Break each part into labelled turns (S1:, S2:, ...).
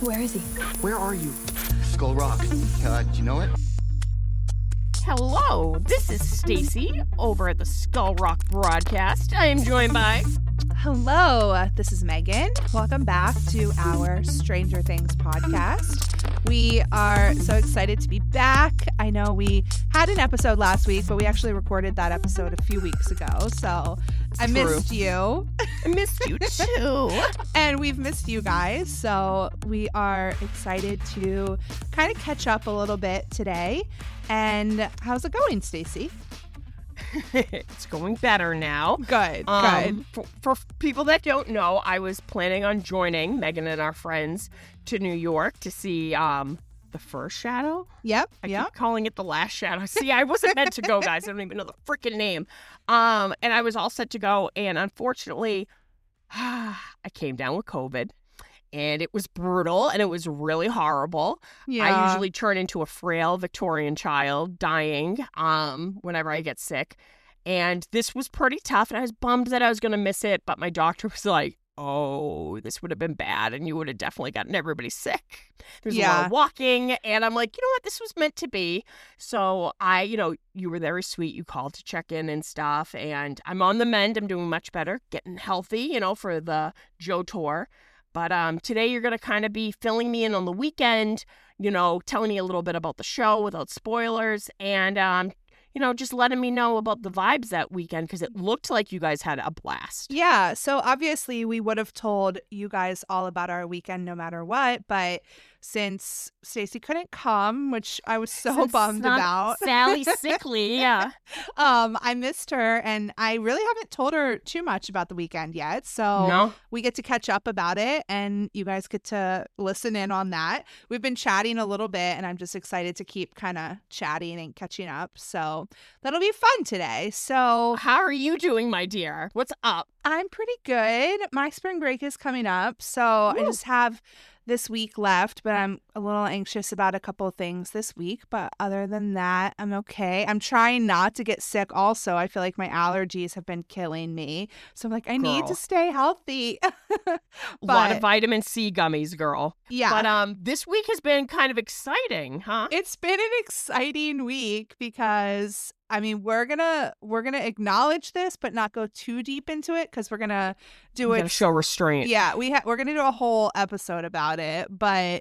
S1: Where is he?
S2: Where are you? Skull Rock. Do you know it?
S3: Hello, this is Stacy over at the Skull Rock broadcast. I am joined by...
S4: Hello, this is Megan. Welcome back to our Stranger Things podcast. We are so excited to be back. I know we had an episode last week, but we actually recorded that episode a few weeks ago. So I missed you.
S3: I missed you too.
S4: And we've missed you guys. So we are excited to kind of catch up a little bit today. And how's it going, Stacy?
S3: It's going better now.
S4: Good.
S3: For people that don't know, I was planning on joining Megan and our friends to New York to see the first Shadow.
S4: Yep.
S3: I keep calling it the last Shadow. See, I wasn't meant to go, guys. I don't even know the freaking name. And I was all set to go, and unfortunately, I came down with COVID. And it was brutal, and it was really horrible.
S4: Yeah.
S3: I usually turn into a frail Victorian child dying whenever I get sick. And this was pretty tough, and I was bummed that I was going to miss it. But my doctor was like, oh, this would have been bad, and you would have definitely gotten everybody sick. There's a lot of walking. And I'm like, you know what? This was meant to be. So you were very sweet. You called to check in and stuff. And I'm on the mend. I'm doing much better, getting healthy, for the Joe tour. But today you're going to kind of be filling me in on the weekend, telling me a little bit about the show without spoilers and, just letting me know about the vibes that weekend because it looked like you guys had a blast.
S4: Yeah. So obviously we would have told you guys all about our weekend no matter what. But since Stacy couldn't come, which I was so bummed about.
S3: Sally's sickly, yeah.
S4: I missed her, and I really haven't told her too much about the weekend yet. So we get to catch up about it, and you guys get to listen in on that. We've been chatting a little bit, and I'm just excited to keep kind of chatting and catching up. So that'll be fun today. So
S3: how are you doing, my dear? What's up?
S4: I'm pretty good. My spring break is coming up, so I just have this week left, but I'm a little anxious about a couple of things this week. But other than that, I'm okay. I'm trying not to get sick also. I feel like my allergies have been killing me. So I'm like, I need to stay healthy.
S3: A lot of vitamin C gummies, girl.
S4: Yeah.
S3: But this week has been kind of exciting, huh?
S4: It's been an exciting week because we're gonna acknowledge this, but not go too deep into it because we're gonna do it.
S3: Show restraint.
S4: Yeah, we're gonna do a whole episode about it. But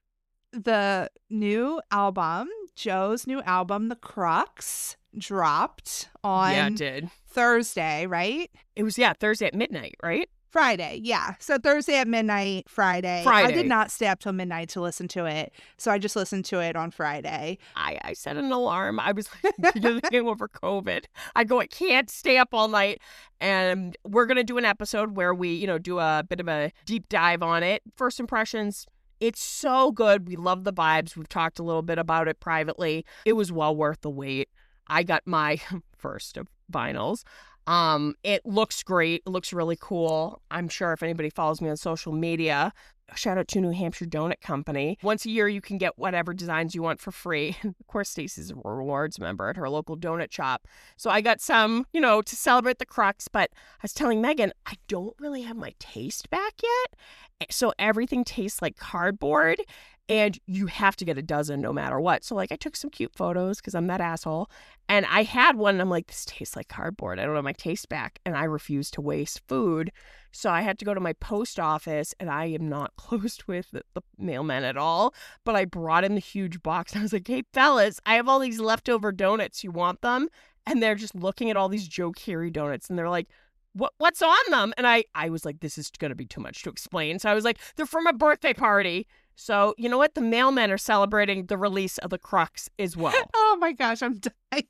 S4: the new album, Joe's new album, The Crux, dropped on Thursday, right?
S3: It was Thursday at midnight, right?
S4: Friday, yeah. So Thursday at midnight, Friday. I did not stay up till midnight to listen to it. So I just listened to it on Friday.
S3: I set an alarm. I was like, over COVID. I can't stay up all night. And we're going to do an episode where we, do a bit of a deep dive on it. First impressions, it's so good. We love the vibes. We've talked a little bit about it privately. It was well worth the wait. I got my first of vinyls. It looks great. It looks really cool. I'm sure if anybody follows me on social media, shout out to New Hampshire Donut Company. Once a year, you can get whatever designs you want for free. Of course, Stacey's a rewards member at her local donut shop. So I got some, to celebrate the Crux. But I was telling Megan, I don't really have my taste back yet. So everything tastes like cardboard. And you have to get a dozen no matter what. So, I took some cute photos because I'm that asshole. And I had one, and I'm like, this tastes like cardboard. I don't have my taste back. And I refuse to waste food. So I had to go to my post office, and I am not close with the mailman at all. But I brought in the huge box. And I was like, hey, fellas, I have all these leftover donuts. You want them? And they're just looking at all these Joe Keery donuts. And they're like, what's on them? And I was like, this is going to be too much to explain. So I was like, they're from a birthday party. So, you know what? The mailmen are celebrating the release of The Crux as well.
S4: Oh my gosh, I'm dying.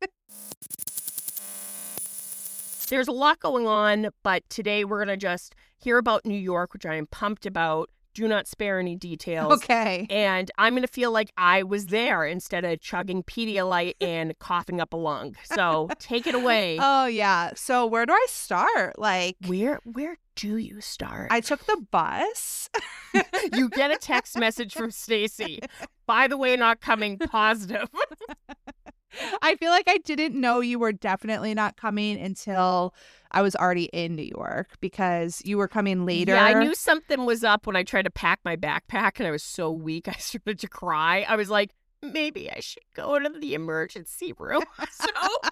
S3: There's a lot going on, but today we're going to just hear about New York, which I am pumped about. Do not spare any details.
S4: Okay.
S3: And I'm going to feel like I was there instead of chugging Pedialyte and coughing up a lung. So take it away.
S4: Oh, yeah. So where do I start?
S3: Where do you start?
S4: I took the bus.
S3: You get a text message from Stacy. By the way, not coming, positive.
S4: I feel like I didn't know you were definitely not coming until I was already in New York because you were coming later.
S3: Yeah, I knew something was up when I tried to pack my backpack and I was so weak I started to cry. I was like, maybe I should go to the emergency room. So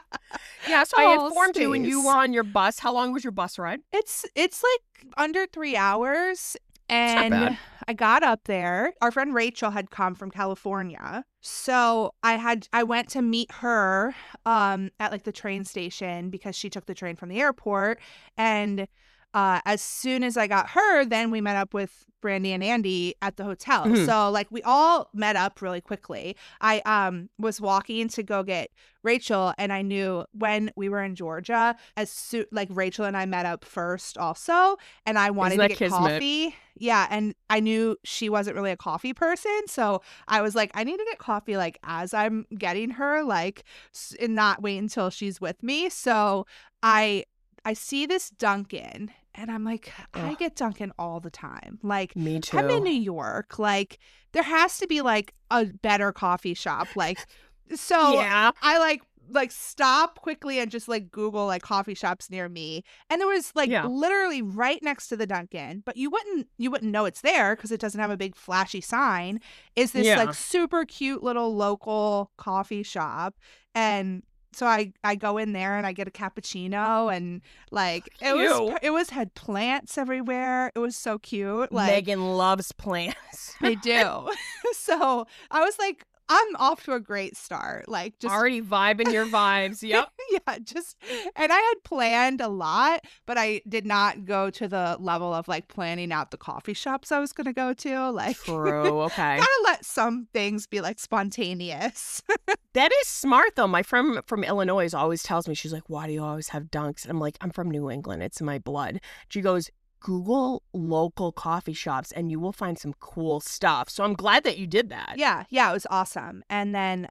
S3: I informed you and you were on your bus. How long was your bus ride?
S4: It's like under 3 hours. And I got up there. Our friend Rachel had come from California. So I went to meet her at like the train station because she took the train from the airport. And as soon as I got her, then we met up with Brandy and Andy at the hotel. Mm-hmm. So like we all met up really quickly. I was walking to go get Rachel, and I knew when we were in Georgia, like Rachel and I met up first also, and I wanted to get coffee. Yeah, and I knew she wasn't really a coffee person, so I was like, I need to get coffee like as I'm getting her, like, and not wait until she's with me. So I see this Dunkin', and I'm like, I get Dunkin' all the time. Like,
S3: me too.
S4: I'm in New York. Like, there has to be like a better coffee shop. Like, so
S3: yeah.
S4: I like stop quickly and just like Google like coffee shops near me, and there was like literally right next to the Dunkin', but you wouldn't know it's there because it doesn't have a big flashy sign. Is this like super cute little local coffee shop, and so I go in there and I get a cappuccino, and like it had plants everywhere. It was so cute. Like,
S3: Megan loves plants.
S4: I do. So I was like, I'm off to a great start. Like, just
S3: already vibing your vibes. Yep.
S4: Yeah, and I had planned a lot, but I did not go to the level of like planning out the coffee shops I was going to go to. Like,
S3: true. Okay.
S4: Gotta let some things be like spontaneous.
S3: That is smart though. My friend from Illinois always tells me, she's like, why do you always have Dunks? And I'm like, I'm from New England. It's in my blood. She goes, Google local coffee shops and you will find some cool stuff. So I'm glad that you did that.
S4: Yeah, it was awesome. And then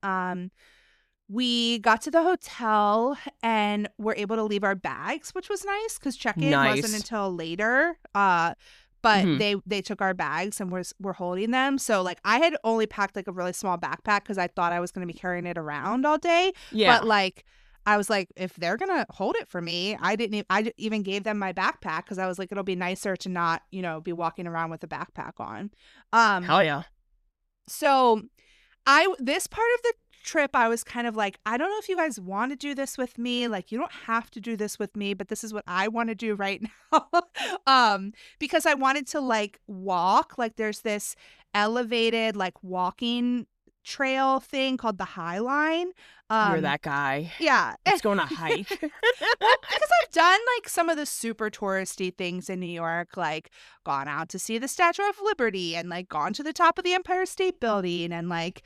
S4: we got to the hotel and were able to leave our bags, which was nice because check-in wasn't until later. But they took our bags and we're holding them. So like I had only packed like a really small backpack because I thought I was going to be carrying it around all day.
S3: Yeah.
S4: But like I was like, if they're going to hold it for me, I even gave them my backpack because I was like, it'll be nicer to not, be walking around with a backpack on.
S3: Hell yeah.
S4: So this part of the trip, I was kind of like, I don't know if you guys want to do this with me. Like, you don't have to do this with me, but this is what I want to do right now. Because I wanted to like walk, like there's this elevated like walking trail thing called the High Line.
S3: You're that guy.
S4: Yeah.
S3: It's going to hike.
S4: Well, because I've done like some of the super touristy things in New York, like gone out to see the Statue of Liberty and like gone to the top of the Empire State Building and like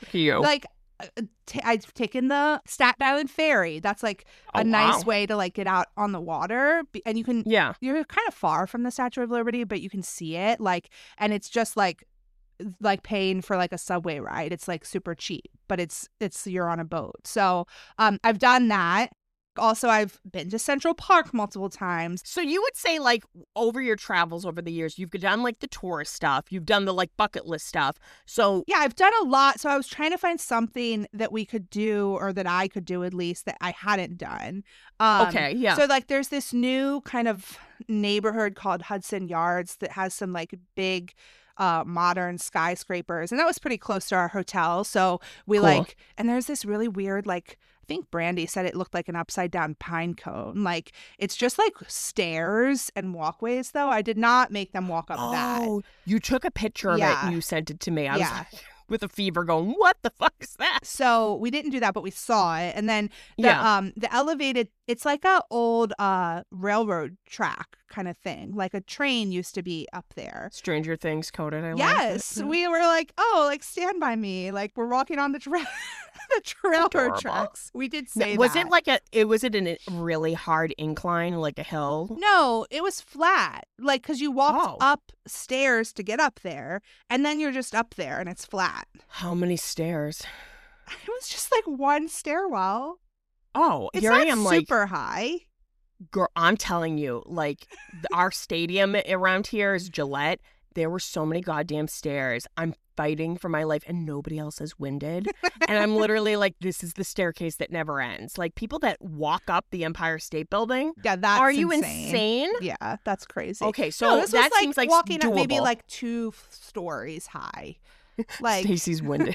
S4: I've taken the Staten Island Ferry. That's like a nice way to like get out on the water, and you're kind of far from the Statue of Liberty, but you can see it, like, and it's just like paying for like a subway ride. It's like super cheap, but it's you're on a boat. So I've done that. Also, I've been to Central Park multiple times.
S3: So you would say like over your travels over the years, you've done like the tourist stuff. You've done the like bucket list stuff. So
S4: yeah, I've done a lot. So I was trying to find something that we could do, or that I could do at least, that I hadn't done.
S3: Okay, yeah.
S4: So like there's this new kind of neighborhood called Hudson Yards that has some like big modern skyscrapers, and that was pretty close to our hotel. So we and there's this really weird, like, I think Brandy said it looked like an upside down pine cone. Like, it's just like stairs and walkways, though. I did not make them walk up that.
S3: Oh, you took a picture of it and you sent it to me. I was like, with a fever going, what the fuck is that?
S4: So we didn't do that, but we saw it. And then the elevated, it's like a old railroad track kind of thing. Like a train used to be up there.
S3: Stranger Things coded.
S4: Yes. We were like, oh, like Stand By Me. Like we're walking on the railroad tracks. We did say
S3: was
S4: that.
S3: Was it in a really hard incline, like a hill?
S4: No, it was flat. Like, because you walked up stairs to get up there, and then you're just up there and it's flat.
S3: How many stairs?
S4: It was just like one stairwell.
S3: Oh,
S4: it's
S3: here
S4: not
S3: I am,
S4: super high.
S3: Girl, I'm telling you, like our stadium around here is Gillette. There were so many goddamn stairs. I'm fighting for my life and nobody else is winded. And I'm literally like, this is the staircase that never ends. Like people that walk up the Empire State Building.
S4: Yeah, that's
S3: Are you
S4: insane?
S3: insane?
S4: Yeah, that's crazy.
S3: Okay, so
S4: this
S3: that
S4: was
S3: seems like
S4: walking
S3: doable.
S4: up maybe like 2 stories high. Like
S3: Stacey's winded.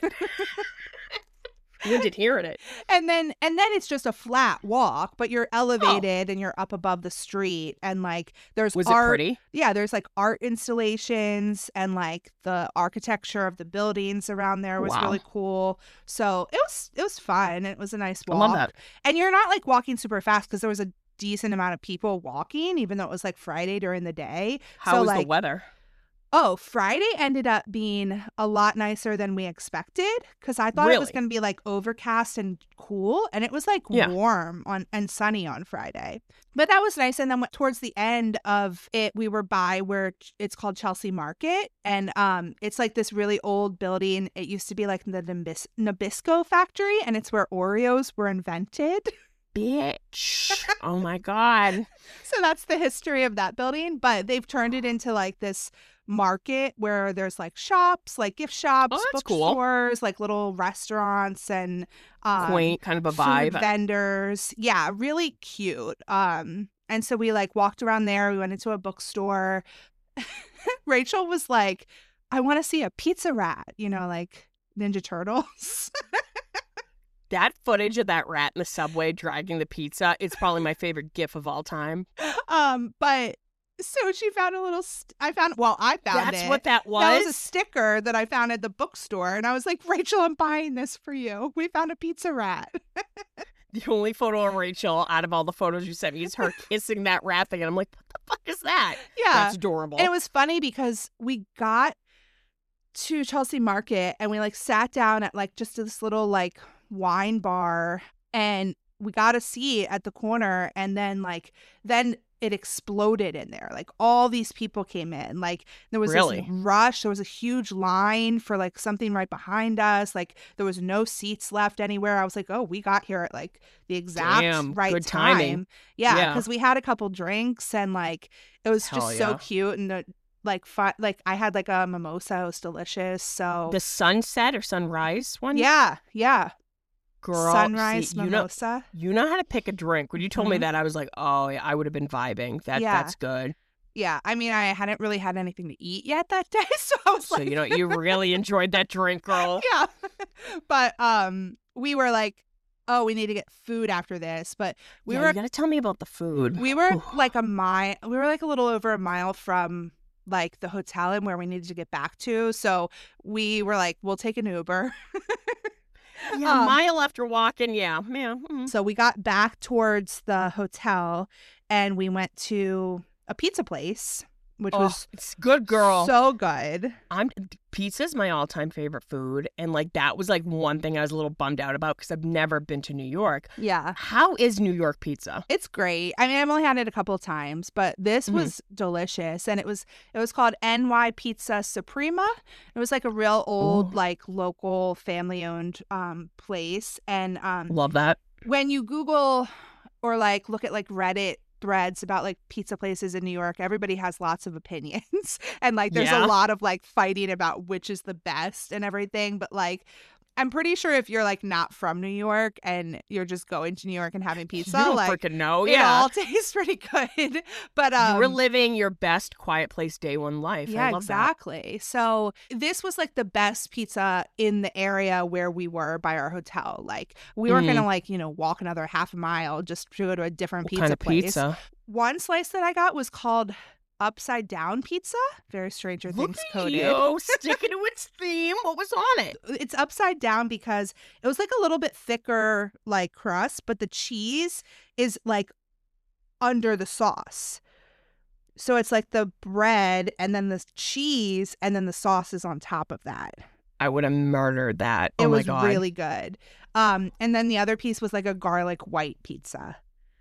S3: Winded hearing it.
S4: And then it's just a flat walk, but you're elevated and you're up above the street, and like there's
S3: Was
S4: art.
S3: it pretty?
S4: Yeah, there's like art installations, and like the architecture of the buildings around there was really cool. So it was fun. It was a nice walk.
S3: I love that.
S4: And you're not like walking super fast because there was a decent amount of people walking, even though it was like Friday during the day.
S3: How was the weather?
S4: Oh, Friday ended up being a lot nicer than we expected because I thought it was going to be like overcast and cool, and it was like warm and sunny on Friday. But that was nice. And then towards the end of it, we were by where it's called Chelsea Market, and it's like this really old building. It used to be like the Nabisco factory, and it's where Oreos were invented.
S3: Bitch. Oh my God.
S4: So that's the history of that building, but they've turned it into like this market where there's like shops, like gift shops, bookstores, like little restaurants, and
S3: quaint, kind of a vibe.
S4: Food vendors. Yeah, really cute. And so we like walked around there. We went into a bookstore. Rachel was like, I want to see a pizza rat, like Ninja Turtles.
S3: That footage of that rat in the subway dragging the pizza, it's probably my favorite gif of all time.
S4: But so she found I found
S3: That's
S4: it.
S3: What that was?
S4: That was a sticker that I found at the bookstore. And I was like, Rachel, I'm buying this for you. We found a pizza rat.
S3: The only photo of Rachel out of all the photos you sent me is her kissing that rat thing. And I'm like, what the fuck is that?
S4: Yeah.
S3: That's adorable.
S4: And it was funny because we got to Chelsea Market and we like sat down at like just this little like wine bar, and we got a seat at the corner, and then it exploded in there. Like all these people came in. Like there was this rush. There was a huge line for like something right behind us. Like there was no seats left anywhere. I was like, oh, we got here at like the exact right
S3: good
S4: time.
S3: Timing.
S4: Yeah, because we had a couple drinks, and like it was just so cute, and like I had like a mimosa. It was delicious. So
S3: the sunset or sunrise one?
S4: Yeah.
S3: Girl,
S4: sunrise mimosa.
S3: You know how to pick a drink. When you told me that, I was like, oh, yeah, I would have been vibing. That's good.
S4: Yeah, I mean, I hadn't really had anything to eat yet that day, so I was like...
S3: So, you really enjoyed that drink, girl.
S4: Yeah. But we were like, oh, we need to get food after this, but you
S3: gotta tell me about the food.
S4: We were like a little over a mile from like the hotel and where we needed to get back to, so we were like, we'll take an Uber.
S3: Yeah, a mile after walking, yeah. Mm-hmm.
S4: So we got back towards the hotel, and we went to a pizza place, which was
S3: it's good, girl.
S4: So good.
S3: Pizza's my all-time favorite food, and like that was like one thing I was a little bummed out about because I've never been to New York.
S4: Yeah.
S3: How is New York pizza?
S4: It's great. I mean, I've only had it a couple of times, but this was delicious, and it was called NY Pizza Suprema. It was like a real old like local family-owned place, and
S3: love that.
S4: When you Google or like look at like Reddit threads about like pizza places in New York, everybody has lots of opinions, and like there's a lot of like fighting about which is the best and everything, but like I'm pretty sure if you're like not from New York and you're just going to New York and having pizza,
S3: you don't
S4: like
S3: freaking know.
S4: It all tastes pretty good. But
S3: you're living your best quiet place day one life.
S4: Yeah,
S3: I love
S4: exactly.
S3: That.
S4: So this was like the best pizza in the area where we were by our hotel. Like we weren't gonna like, walk another half a mile just to go to a different pizza
S3: kind of
S4: place.
S3: Pizza?
S4: One slice that I got was called Upside Down Pizza. Very Stranger Things coded.
S3: You sticking to its theme. What was on it?
S4: It's upside down because it was like a little bit thicker like crust, but the cheese is like under the sauce. So it's like the bread and then the cheese and then the sauce is on top of that.
S3: I would have murdered that.
S4: It
S3: my God.
S4: was really good. And then the other piece was like a garlic white pizza.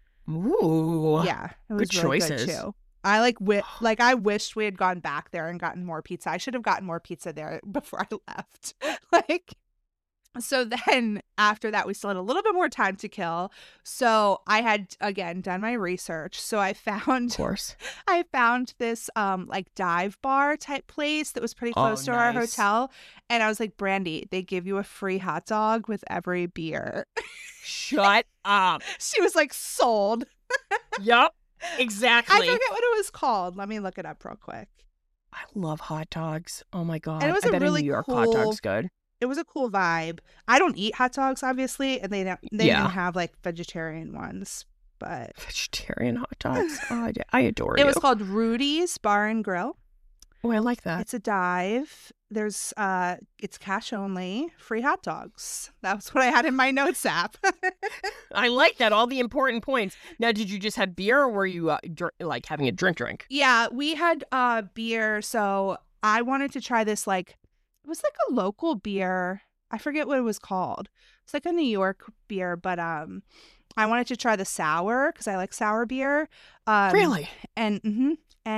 S3: Ooh.
S4: Yeah. It was
S3: good
S4: really
S3: choices.
S4: good too. I I wished we had gone back there and gotten more pizza. I should have gotten more pizza there before I left. So then after that, we still had a little bit more time to kill. So I had, again, done my research. So I found,
S3: Of course.
S4: I found this like dive bar type place that was pretty close to our hotel. And I was like, Brandy, they give you a free hot dog with every beer.
S3: Shut up.
S4: She was like, sold.
S3: Yup. Exactly.
S4: I forget what it was called. Let me look it up real quick.
S3: I love hot dogs. Oh my God.
S4: And it was
S3: I
S4: a
S3: bet
S4: really
S3: in New York
S4: cool,
S3: hot dog's good.
S4: It was a cool vibe. I don't eat hot dogs, obviously, and they didn't have like vegetarian ones, but
S3: vegetarian hot dogs. Oh, I adore
S4: it
S3: you.
S4: was called Rudy's Bar and Grill.
S3: Oh, I like that.
S4: It's a dive. There's it's cash only, free hot dogs. That's what I had in my notes app.
S3: I like that. All the important points. Now, did you just have beer, or were you like having a drink?
S4: Yeah, we had beer. So I wanted to try this like. It was like a local beer. I forget what it was called. It's like a New York beer, but I wanted to try the sour because I like sour beer.
S3: Really?
S4: And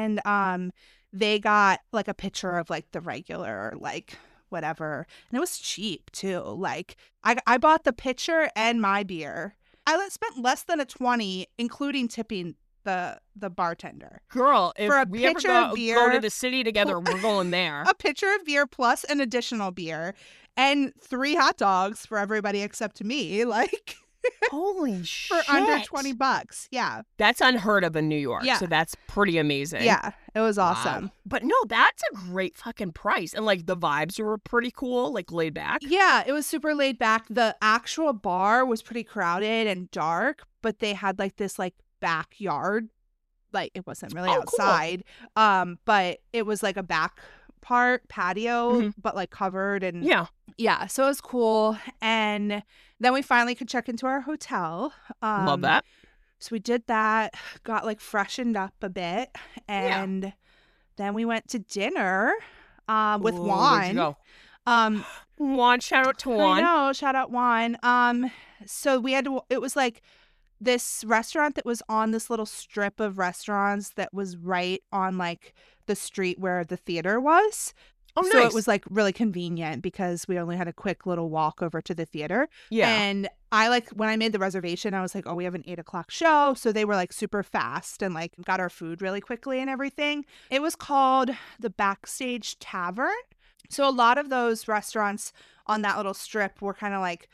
S4: they got like a pitcher of like the regular like whatever, and it was cheap too. Like I bought the pitcher and my beer. I spent less than $20, including tipping the bartender.
S3: Girl, if
S4: for a
S3: we ever
S4: pitcher of beer,
S3: go to the city together, we're going there.
S4: A pitcher of beer plus an additional beer and 3 hot dogs for everybody except me. Like,
S3: holy shit.
S4: For under $20. Yeah.
S3: That's unheard of in New York.
S4: Yeah.
S3: So that's pretty amazing.
S4: Yeah. It was awesome.
S3: Wow. But no, that's a great fucking price. And like the vibes were pretty cool, like laid back.
S4: Yeah, it was super laid back. The actual bar was pretty crowded and dark, but they had like this like backyard. Like it wasn't really outside. Cool. But it was like a back part patio, but like covered and yeah, so it was cool. And then we finally could check into our hotel.
S3: Love that.
S4: So we did that, got like freshened up a bit, and then we went to dinner with Juan.
S3: Where'd you go? Juan, shout out to Juan.
S4: I know, shout out Juan. So we had to, it was like this restaurant that was on this little strip of restaurants that was right on like the street where the theater was.
S3: Oh, nice.
S4: So it was like really convenient because we only had a quick little walk over to the theater.
S3: Yeah.
S4: And I like when I made the reservation, I was like, oh, we have an 8:00 show. So they were like super fast and like got our food really quickly and everything. It was called the Backstage Tavern. So a lot of those restaurants on that little strip were kind of like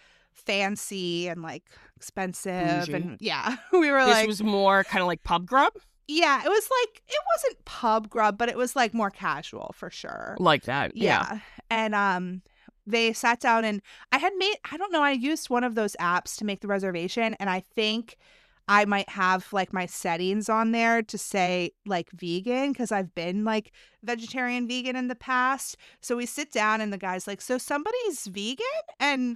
S4: fancy and like expensive.
S3: Bougie.
S4: And yeah, we were like.
S3: This was more kind of like pub grub?
S4: Yeah, it was like, it wasn't pub grub, but it was like more casual for sure.
S3: Like that. Yeah.
S4: And they sat down and I don't know, I used one of those apps to make the reservation, and I think I might have like my settings on there to say like vegan because I've been like vegetarian vegan in the past. So we sit down and the guy's like, so somebody's vegan? And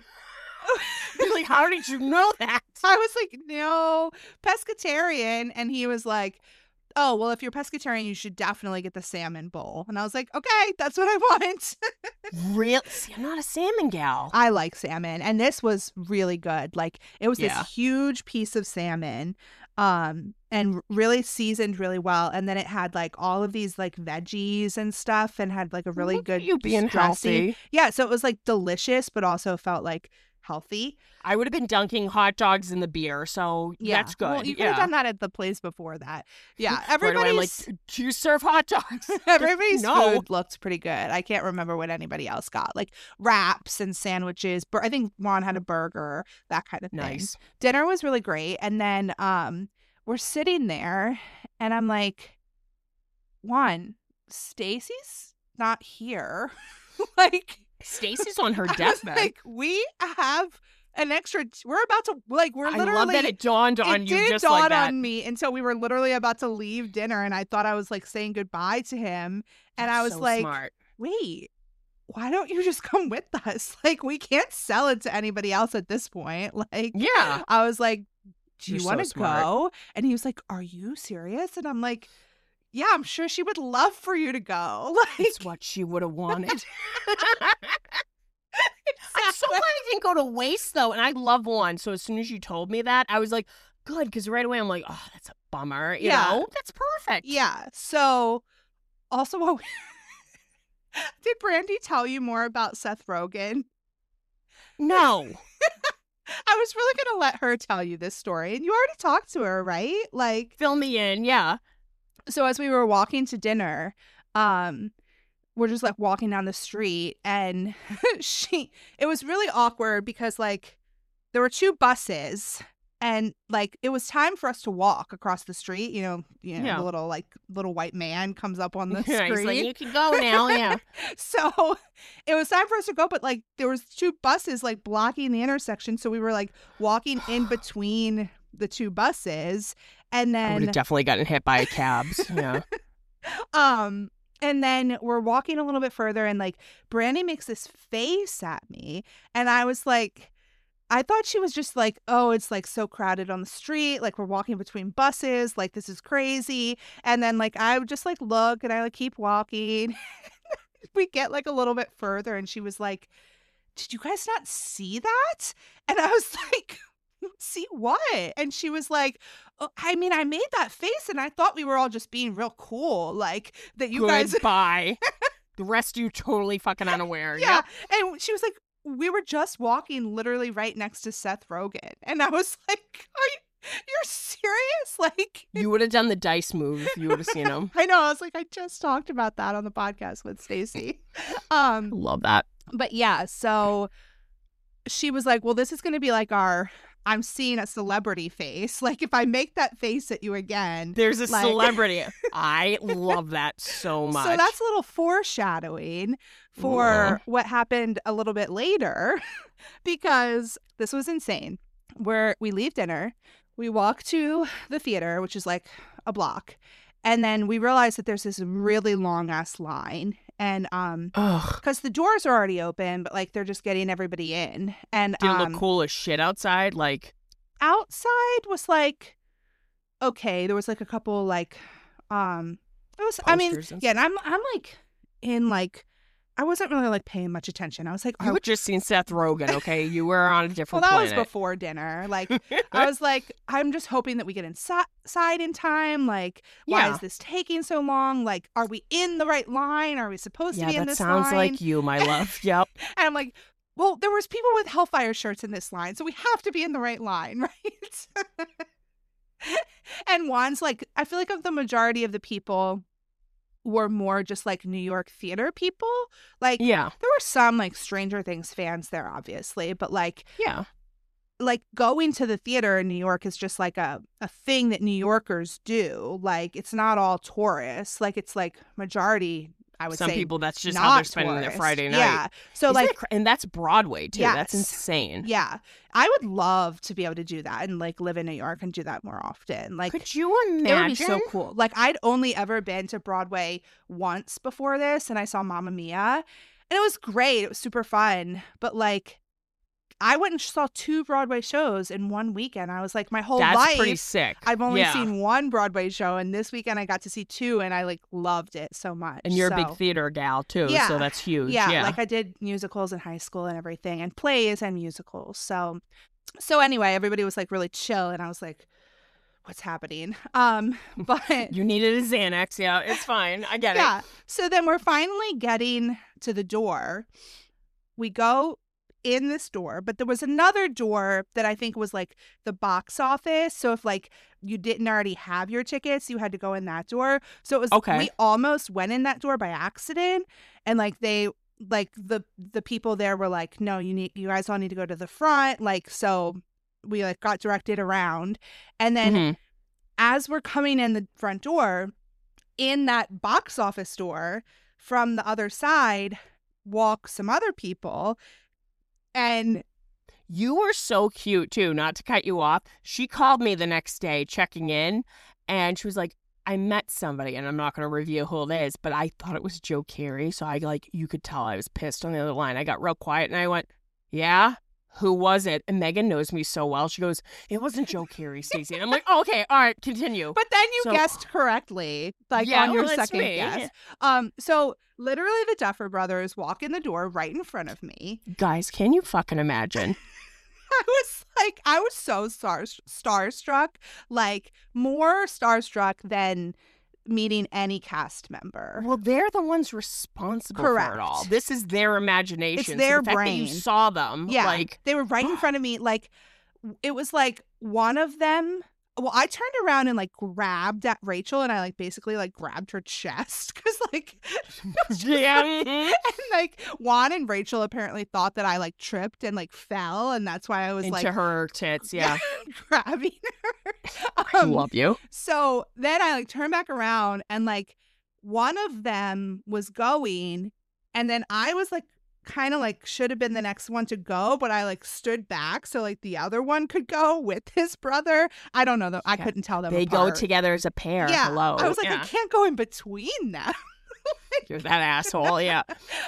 S3: like, how did you know that?
S4: I was like, no, pescatarian. And he was like, oh, well, if you're pescatarian, you should definitely get the salmon bowl. And I was like, okay, that's what I want.
S3: Really? See, I'm not a salmon gal.
S4: I like salmon. And this was really good. Like, it was this huge piece of salmon and really seasoned really well. And then it had like all of these like veggies and stuff and had like a really good
S3: you being healthy.
S4: Yeah, so it was like delicious, but also felt like healthy.
S3: I would have been dunking hot dogs in the beer, so that's good.
S4: Well, you could have done that at the place before that. Yeah,
S3: everybody's like, do you serve hot dogs?
S4: Everybody's food looked pretty good. I can't remember what anybody else got, like wraps and sandwiches. But I think Juan had a burger, that kind of thing.
S3: Nice.
S4: Dinner was really great, and then we're sitting there, and I'm like, Juan, Stacy's not here, like.
S3: Stacy's on her deathbed.
S4: Like, we have an extra. We're about to we're literally.
S3: I love that it dawned on you just
S4: like that. It didn't dawn on me until we were literally about to leave dinner, and I thought I was like saying goodbye to him, and I was
S3: so
S4: like,
S3: smart.
S4: "Wait, why don't you just come with us? Like, we can't sell it to anybody else at this point." Like,
S3: yeah.
S4: I was like, "Do you want to
S3: so
S4: go?" And he was like, "Are you serious?" And I'm like, yeah, I'm sure she would love for you to go. Like,
S3: it's what she would have wanted. I'm so glad it didn't go to waste, though. And I love Juan. So as soon as you told me that, I was like, good. Because right away, I'm like, oh, that's a bummer. You know? That's perfect.
S4: Yeah. So also, did Brandy tell you more about Seth Rogen?
S3: No.
S4: I was really going to let her tell you this story. And you already talked to her, right? Like,
S3: fill me in. Yeah.
S4: So as we were walking to dinner, we're just like walking down the street, and it was really awkward because like there were two buses, and like it was time for us to walk across the street. The little white man comes up on the screen.
S3: He's like, you can go now. Yeah.
S4: So it was time for us to go, but like there was two buses like blocking the intersection, so we were like walking in between the two buses, and then
S3: I would have definitely gotten hit by cabs. Yeah.
S4: And then we're walking a little bit further, and like Brandy makes this face at me, and I was like, I thought she was just like, oh, it's like so crowded on the street, like we're walking between buses, like this is crazy. And then like I would just like look, and I like keep walking. We get like a little bit further, and she was like, did you guys not see that? And I was like, see what? And she was like, oh, I mean, I made that face and I thought we were all just being real cool, like that you guys.
S3: Goodbye. The rest of you totally fucking unaware.
S4: Yeah.
S3: Yep.
S4: And she was like, we were just walking literally right next to Seth Rogen. And I was like, you're serious? Like,
S3: you would have done the dice move if you would have seen him.
S4: I know. I was like, I just talked about that on the podcast with Stacey.
S3: Love that.
S4: But yeah, so she was like, well, this is going to be like I'm seeing a celebrity face. Like, if I make that face at you again.
S3: There's a celebrity. I love that so much.
S4: So that's a little foreshadowing for what happened a little bit later, because this was insane. Where we leave dinner, we walk to the theater, which is like a block. And then we realize that there's this really long ass line. And because the doors are already open, but like they're just getting everybody in. And
S3: did it look cool as shit outside? Like,
S4: outside was like okay. There was like a couple like it was. I mean, yeah. And I'm like in like. I wasn't really like paying much attention. I was like,
S3: you had just seen Seth Rogen, okay? You were on a different
S4: planet.
S3: Well,
S4: that was before dinner. Like, I was like, I'm just hoping that we get inside in time. Like, why is this taking so long? Like, are we in the right line? Are we supposed to be in this line?
S3: Yeah, that sounds like you, my love. Yep.
S4: And I'm like, well, there was people with Hellfire shirts in this line, so we have to be in the right line, right? And Juan's like, I feel like of the majority of the people were more just like New York theater people. Like, yeah, there were some like Stranger Things fans there, obviously, but like, yeah, like going to the theater in New York is just like a thing that New Yorkers do. Like, it's not all tourists. Like, it's like majority, I would say. Some
S3: people, that's just how they're spending their Friday night.
S4: Yeah. So
S3: and that's Broadway too. Yes. That's insane.
S4: Yeah. I would love to be able to do that and like live in New York and do that more often. Like,
S3: could you imagine?
S4: It would be so cool. Like, I'd only ever been to Broadway once before this, and I saw Mamma Mia, and it was great. It was super fun. But like, I went and saw 2 Broadway shows in one weekend. I was like, my whole life.
S3: That's pretty sick.
S4: I've only seen 1 Broadway show, and this weekend I got to see 2, and I like loved it so much.
S3: And you're a big theater gal too, so that's huge.
S4: Yeah, like I did musicals in high school and everything, and plays and musicals. So anyway, everybody was like really chill, and I was like, what's happening? But
S3: you needed a Xanax. Yeah, it's fine. I get it.
S4: Yeah. So then we're finally getting to the door. We go in this door, but there was another door that I think was like the box office. So if like you didn't already have your tickets, you had to go in that door. So it was we almost went in that door by accident, and like they like the people there were like, no, you guys all need to go to the front. Like, so we like got directed around, and then as we're coming in the front door, in that box office door from the other side walk some other people. And
S3: you were so cute, too, not to cut you off. She called me the next day checking in, and she was like, I met somebody, and I'm not going to reveal who it is, but I thought it was Joe Carey. So you could tell I was pissed on the other line. I got real quiet, and I went, yeah? Who was it? And Megan knows me so well. She goes, it wasn't Joe Carey, Stacey. And I'm like, oh, okay, all right, continue.
S4: But then you guessed correctly, like on your second guess. So literally the Duffer Brothers walk in the door right in front of me.
S3: Guys, can you fucking imagine?
S4: I was so starstruck, like more starstruck than meeting any cast member.
S3: Well, they're the ones responsible
S4: Correct.
S3: for it all. This is their imagination.
S4: It's their
S3: so the fact
S4: brain.
S3: that you saw them.
S4: Yeah,
S3: like
S4: they were right in front of me. Like, it was like one of them. Well, I turned around and like grabbed at Rachel, and I like basically like grabbed her chest because like
S3: yeah.
S4: and like Juan and Rachel apparently thought that I like tripped and like fell, and that's why I was
S3: into
S4: like
S3: her tits. Yeah,
S4: grabbing her.
S3: I love you.
S4: So then I like turned back around, and like one of them was going, and then I was like kind of like should have been the next one to go, but I like stood back so like the other one could go with his brother. I don't know though. I couldn't tell them
S3: They
S4: apart.
S3: go together as a pair.
S4: Yeah.
S3: Hello.
S4: I was like,
S3: yeah.
S4: I can't go in between them.
S3: You're that asshole. Yeah.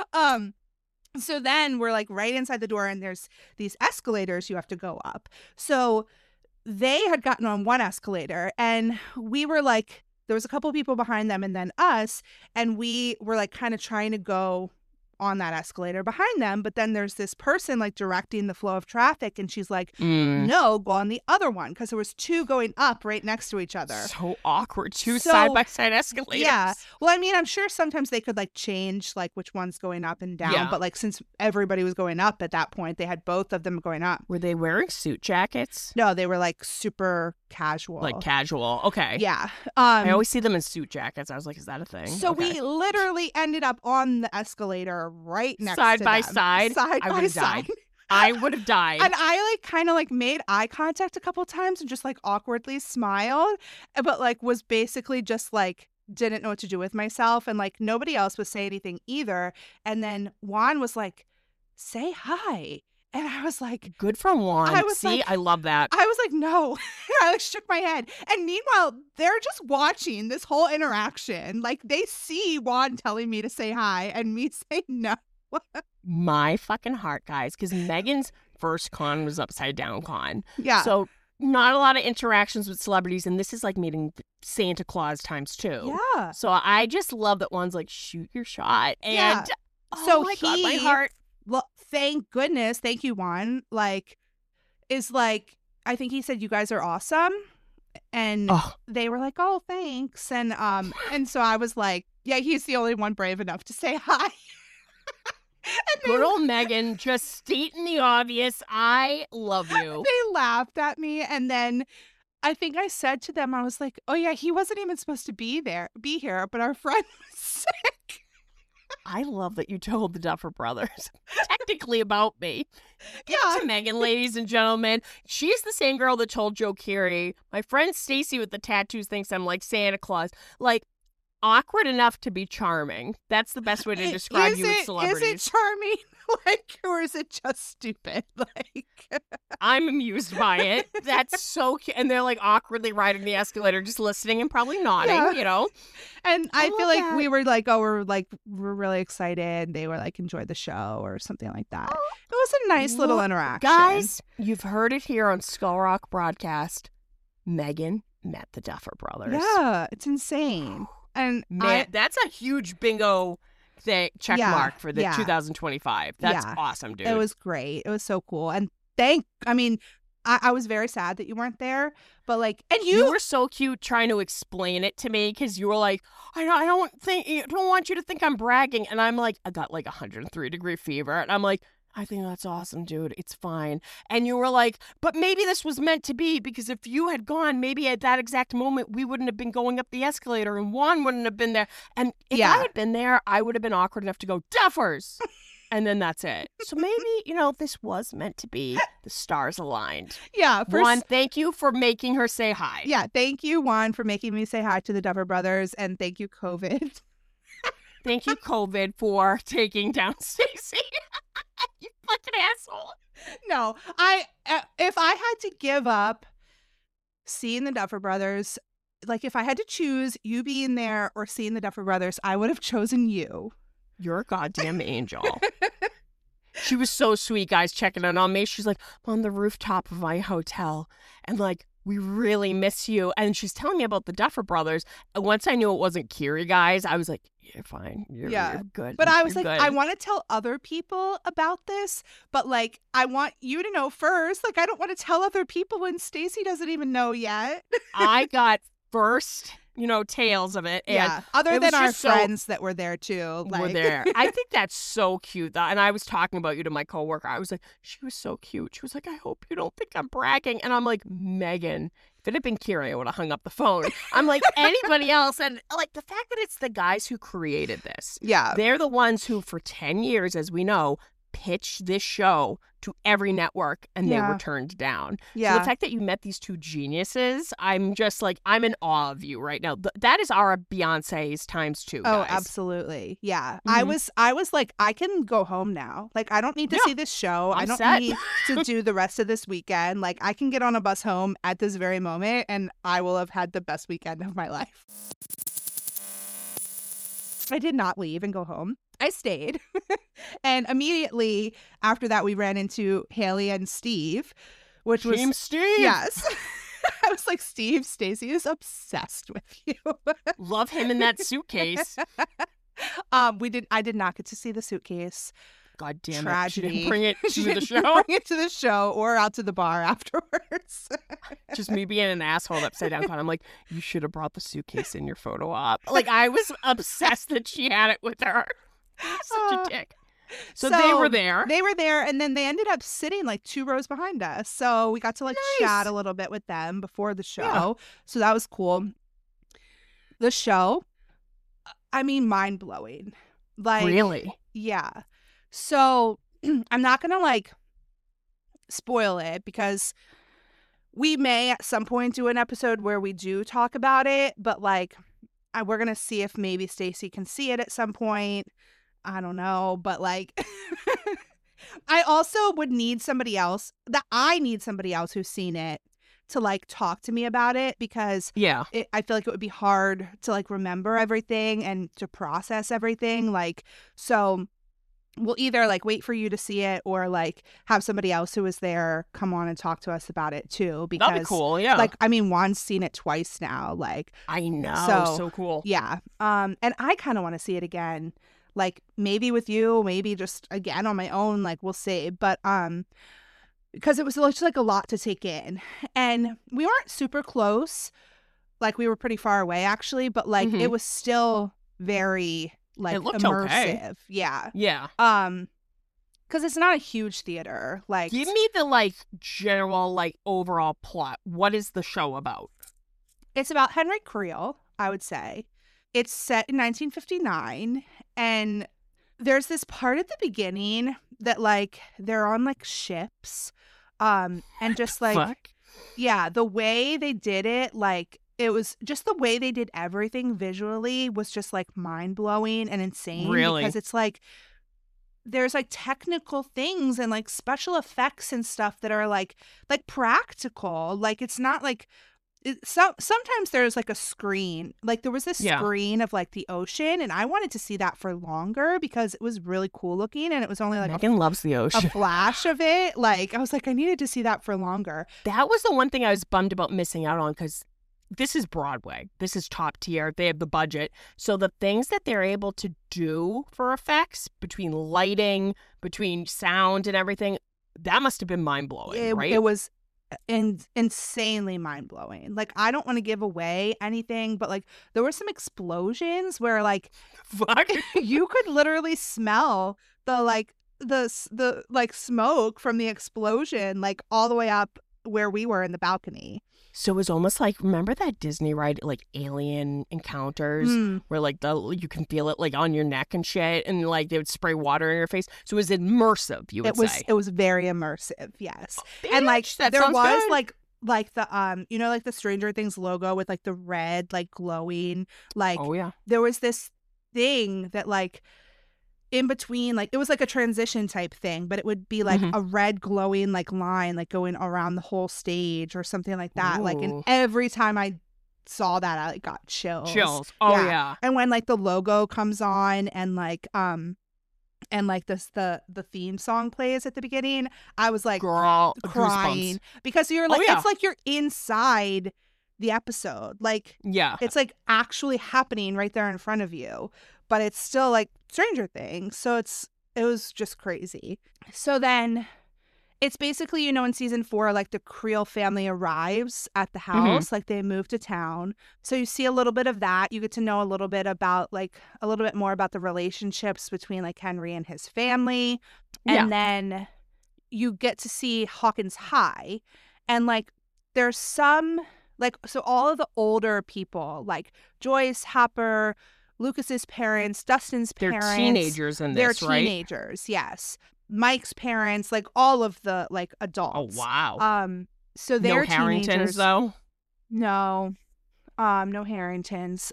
S4: So then we're like right inside the door, and there's these escalators you have to go up. So they had gotten on one escalator, and we were like, there was a couple people behind them and then us, and we were like kind of trying to go on that escalator behind them, but then there's this person like directing the flow of traffic, and she's like, no, go on the other one, because there was two going up right next to each other.
S3: So awkward. Two side-by-side escalators.
S4: Yeah. Well, I mean, I'm sure sometimes they could like change like which one's going up and down, but like since everybody was going up at that point, they had both of them going up.
S3: Were they wearing suit jackets?
S4: No, they were like super casual.
S3: Like casual. Okay.
S4: Yeah.
S3: I always see them in suit jackets. I was like, is that a thing?
S4: So
S3: okay.
S4: we literally ended up on the escalator right next
S3: side
S4: to
S3: by
S4: them.
S3: side.
S4: Side
S3: I
S4: by
S3: would have
S4: side.
S3: died. I would have died.
S4: And I like kind of like made eye contact a couple times and just like awkwardly smiled, but like was basically just like didn't know what to do with myself, and like nobody else was saying anything either. And then Juan was like, say hi. And I was like,
S3: good for Juan.
S4: I was
S3: See,
S4: like,
S3: I love that.
S4: I was like, no. I like shook my head. And meanwhile, they're just watching this whole interaction. Like they see Juan telling me to say hi and me saying no.
S3: My fucking heart, guys, because Megan's first con was Upside Down Con.
S4: Yeah.
S3: So not a lot of interactions with celebrities, and this is like meeting Santa Claus times 2.
S4: Yeah.
S3: So I just love that Juan's like, shoot your shot. And
S4: yeah.
S3: oh
S4: So
S3: my God, my heart.
S4: Well, thank goodness, thank you, Juan. Like, is like, I think he said you guys are awesome, and they were like, oh, thanks, and so I was like, yeah, he's the only one brave enough to say hi.
S3: Good old Megan, just stating the obvious. I love you.
S4: They laughed at me, and then I think I said to them, I was like, oh yeah, he wasn't even supposed to be here, but our friend was sick.
S3: I love that you told the Duffer Brothers technically about me. Give
S4: Yeah.
S3: it to Megan, ladies and gentlemen. She's the same girl that told Joe Keery, my friend Stacy with the tattoos thinks I'm like Santa Claus. Like, awkward enough to be charming. That's the best way to describe you with celebrities.
S4: Is it charming? Like, or is it just stupid? Like,
S3: I'm amused by it. That's so cute. And they're like awkwardly riding the escalator, just listening and probably nodding, you know?
S4: And I feel like
S3: that.
S4: we were like, oh, we're really excited. They were like, enjoy the show or something like that. It was a nice little interaction.
S3: Guys, you've heard it here on Skull Rock Broadcast. Megan met the Duffer Brothers.
S4: Yeah, it's insane. And
S3: Man, that's a huge bingo check mark for the 2025. That's awesome, dude.
S4: It was great. It was so cool. And I was very sad that you weren't there, but like, and
S3: you were so cute trying to explain it to me because you were like, I don't want you to think I'm bragging. And I'm like, I got like 103-degree fever. And I'm like, I think that's awesome, dude. It's fine. And you were like, but maybe this was meant to be, because if you had gone, maybe at that exact moment, we wouldn't have been going up the escalator and Juan wouldn't have been there. And if I had been there, I would have been awkward enough to go, Duffers. And then that's it. So maybe, this was meant to be. The stars aligned.
S4: Yeah.
S3: Juan, thank you for making her say hi.
S4: Yeah. Thank you, Juan, for making me say hi to the Duffer Brothers. And thank you, COVID.
S3: Thank you, COVID, for taking down Stacey. You fucking asshole.
S4: No, if I had to give up seeing the Duffer Brothers, like if I had to choose you being there or seeing the Duffer Brothers, I would have chosen you.
S3: You're a goddamn angel. She was so sweet, guys, checking in on me. She's like, I'm on the rooftop of my hotel, and like, we really miss you. And she's telling me about the Duffer Brothers. And once I knew it wasn't Keery, guys, I was like, you're fine. You're good.
S4: But I was like,
S3: good.
S4: I want to tell other people about this, but like, I want you to know first. Like, I don't want to tell other people when Stacey doesn't even know yet.
S3: I got first tales of it. And
S4: yeah. Other
S3: it
S4: than
S3: was
S4: our
S3: just
S4: friends that were there too.
S3: were there. I think that's so cute. And I was talking about you to my coworker. I was like, she was so cute. She was like, I hope you don't think I'm bragging. And I'm like, Megan, if it had been Kiri, I would have hung up the phone. I'm like, anybody else. And like the fact that it's the guys who created this.
S4: Yeah.
S3: They're the ones who, for 10 years, as we know, pitched this show to every network and they were turned down.
S4: Yeah.
S3: So the fact that you met these two geniuses, I'm just like, I'm in awe of you right now. That is our Beyonce's times two, guys.
S4: Oh, absolutely. Yeah. I was like, I can go home now. Like, I don't need to see this show. I don't need to do the rest of this weekend. Like, I can get on a bus home at this very moment and I will have had the best weekend of my life. I did not leave and go home. I stayed. And immediately after that, we ran into Haley and Steve, which was
S3: Team Steve.
S4: Yes. I was like, Steve, Stacey is obsessed with you.
S3: Love him in that suitcase.
S4: I did not get to see the suitcase.
S3: God damn
S4: Tragedy.
S3: it. She didn't bring it
S4: She
S3: to the
S4: didn't
S3: show.
S4: bring it to the show or out to the bar afterwards.
S3: Just me being an asshole upside down. I'm like, you should have brought the suitcase in your photo op. Like, I was obsessed that she had it with her. Such a dick. So they were there.
S4: They were there, and then they ended up sitting like 2 rows behind us. So we got to like chat a little bit with them before the show. Yeah. So that was cool. The show, I mean, mind-blowing. Like,
S3: really?
S4: Yeah. So I'm not going to like spoil it because we may at some point do an episode where we do talk about it, but like we're going to see if maybe Stacey can see it at some point. I don't know, but like I also would need somebody else who's seen it to like talk to me about it because I feel like it would be hard to like remember everything and to process everything. Like, so we'll either like wait for you to see it or like have somebody else who was there come on and talk to us about it too. Because
S3: that'd be cool. Yeah.
S4: Like, I mean, Juan's seen it twice now. Like,
S3: I know. So cool.
S4: Yeah. And I kind of want to see it again. Like maybe with you, maybe just again on my own, like we'll see. But because it was just like a lot to take in. And we weren't super close. Like we were pretty far away actually, but like it was still very like immersive. Okay. Yeah.
S3: Yeah.
S4: Because it's not a huge theater. Like,
S3: give me the like general like overall plot. What is the show about?
S4: It's about Henry Creel, I would say. It's set in 1959, and there's this part at the beginning that, like, they're on, like, ships, and just, like,
S3: Fuck?
S4: Yeah, the way they did it, like, it was just the way they did everything visually was just, like, mind-blowing and insane.
S3: Really?
S4: Because it's, like, there's, like, technical things and, like, special effects and stuff that are, like practical. Like, it's not, like... sometimes there's like a screen, like there was this screen of like the ocean, and I wanted to see that for longer because it was really cool looking, and it was only like
S3: Megan loves the ocean.
S4: A flash of it. Like I was like, I needed to see that for longer.
S3: That was the one thing I was bummed about missing out on because this is Broadway. This is top tier. They have the budget. So the things that they're able to do for effects between lighting, between sound and everything, that must have been mind-blowing, right?
S4: It was insanely mind-blowing. Like I don't want to give away anything, but like there were some explosions where like
S3: fuck
S4: you could literally smell the like smoke from the explosion like all the way up where we were in the balcony.
S3: So it was almost like, remember that Disney ride, like Alien Encounters, where like you can feel it like on your neck and shit, and like they would spray water in your face. So it was immersive. You would say
S4: it was very immersive, yes.
S3: Oh,
S4: and like
S3: that
S4: there was
S3: good.
S4: like the you know, like the Stranger Things logo with like the red like glowing, like there was this thing that like in between, like it was like a transition type thing, but it would be like a red glowing like line like going around the whole stage or something like that. Ooh. Like, and every time I saw that I like got chills.
S3: Yeah.
S4: And when like the logo comes on and like the theme song plays at the beginning, I was like crying
S3: goosebumps.
S4: Because you're like it's like you're inside the episode. Like it's like actually happening right there in front of you. But it's still like Stranger Things. So it was just crazy. So then It's basically, in season 4, like the Creel family arrives at the house, like they move to town. So you see a little bit of that. You get to know a little bit more about the relationships between like Henry and his family. And then you get to see Hawkins High. And like there's some, like, so all of the older people, like Joyce, Hopper, Lucas's parents, Dustin's parents.
S3: They're teenagers in this, right?
S4: They're teenagers, yes. Mike's parents, like all of the like adults.
S3: Oh, wow.
S4: So they're
S3: no Harringtons,
S4: teenagers.
S3: Though?
S4: No. No Harringtons.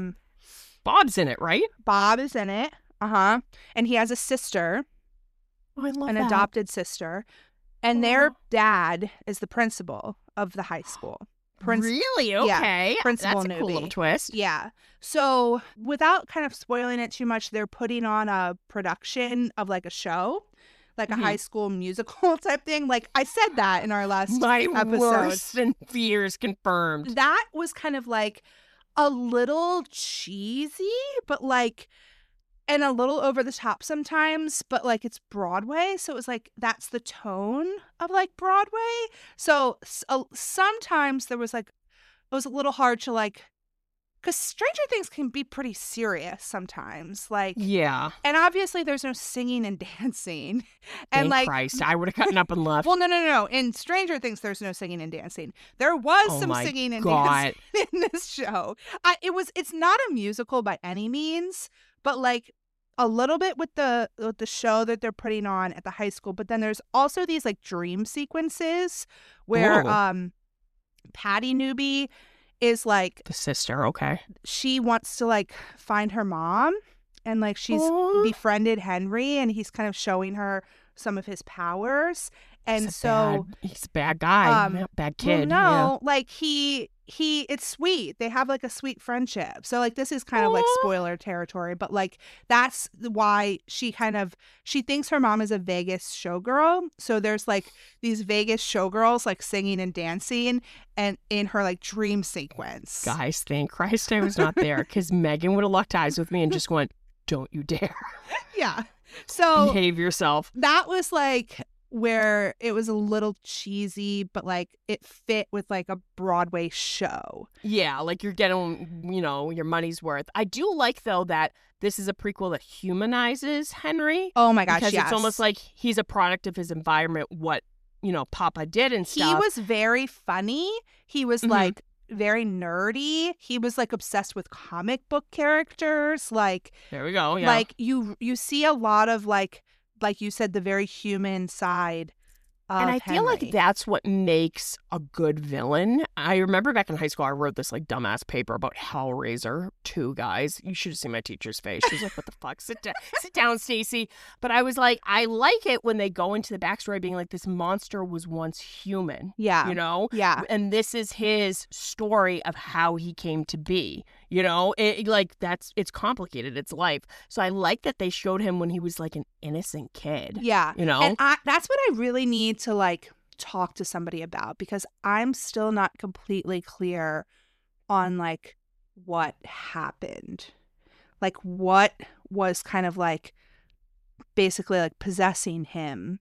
S3: Bob's in it, right?
S4: Bob is in it. Uh-huh. And he has a sister.
S3: Oh, I love
S4: an
S3: that.
S4: adopted sister. And their dad is the principal of the high school.
S3: Really? Okay.
S4: Yeah, Principal
S3: That's a
S4: Newby.
S3: cool little twist.
S4: Yeah. So without kind of spoiling it too much, they're putting on a production of like a show, like a high school musical type thing. Like I said that in our last episode.
S3: Worst and fears confirmed.
S4: That was kind of like a little cheesy, but like, and a little over the top sometimes, but like it's Broadway. So it was like, that's the tone of like Broadway. So sometimes there was like, it was a little hard to like, because Stranger Things can be pretty serious sometimes. Like,
S3: yeah.
S4: And obviously there's no singing and dancing. And
S3: Thank
S4: like,
S3: Christ, I would have gotten up and left.
S4: Well, no. In Stranger Things, there's no singing and dancing. There was some singing and dancing in this show. It's not a musical by any means, but like a little bit with the show that they're putting on at the high school. But then there's also these like dream sequences where Patty Newby is like
S3: the sister. Okay,
S4: she wants to like find her mom, and like she's befriended Henry, and he's kind of showing her some of his powers. And
S3: he's a bad guy, bad kid.
S4: Well, no, like it's sweet. They have like a sweet friendship. So like this is kind of like spoiler territory, but like that's why she thinks her mom is a Vegas showgirl. So there's like these Vegas showgirls like singing and dancing and in her like dream sequence.
S3: Guys, thank Christ I was not there, because Megan would have locked eyes with me and just went, "Don't you dare."
S4: Yeah. So
S3: behave yourself. That
S4: was like where it was a little cheesy, but like it fit with like a Broadway show.
S3: Yeah, like you're getting, your money's worth. I do like, though, that this is a prequel that humanizes Henry.
S4: Oh my gosh,
S3: because
S4: yes.
S3: It's almost like he's a product of his environment, what, Papa did and stuff.
S4: He was very funny. He was like very nerdy. He was like obsessed with comic book characters. Like,
S3: there we go. Yeah.
S4: Like you see a lot of like you said, the very human side of
S3: And I
S4: Henry.
S3: feel like that's what makes a good villain. I remember back in high school, I wrote this like dumbass paper about Hellraiser 2, guys. You should have seen my teacher's face. She was like, "What the fuck? Sit down, Stacey." But I was like, I like it when they go into the backstory being like, this monster was once human.
S4: Yeah. Yeah.
S3: And this is his story of how he came to be. It's complicated. It's life. So I like that they showed him when he was like an innocent kid.
S4: Yeah. And that's what I really need to like talk to somebody about, because I'm still not completely clear on like what happened. Like what was kind of like basically like possessing him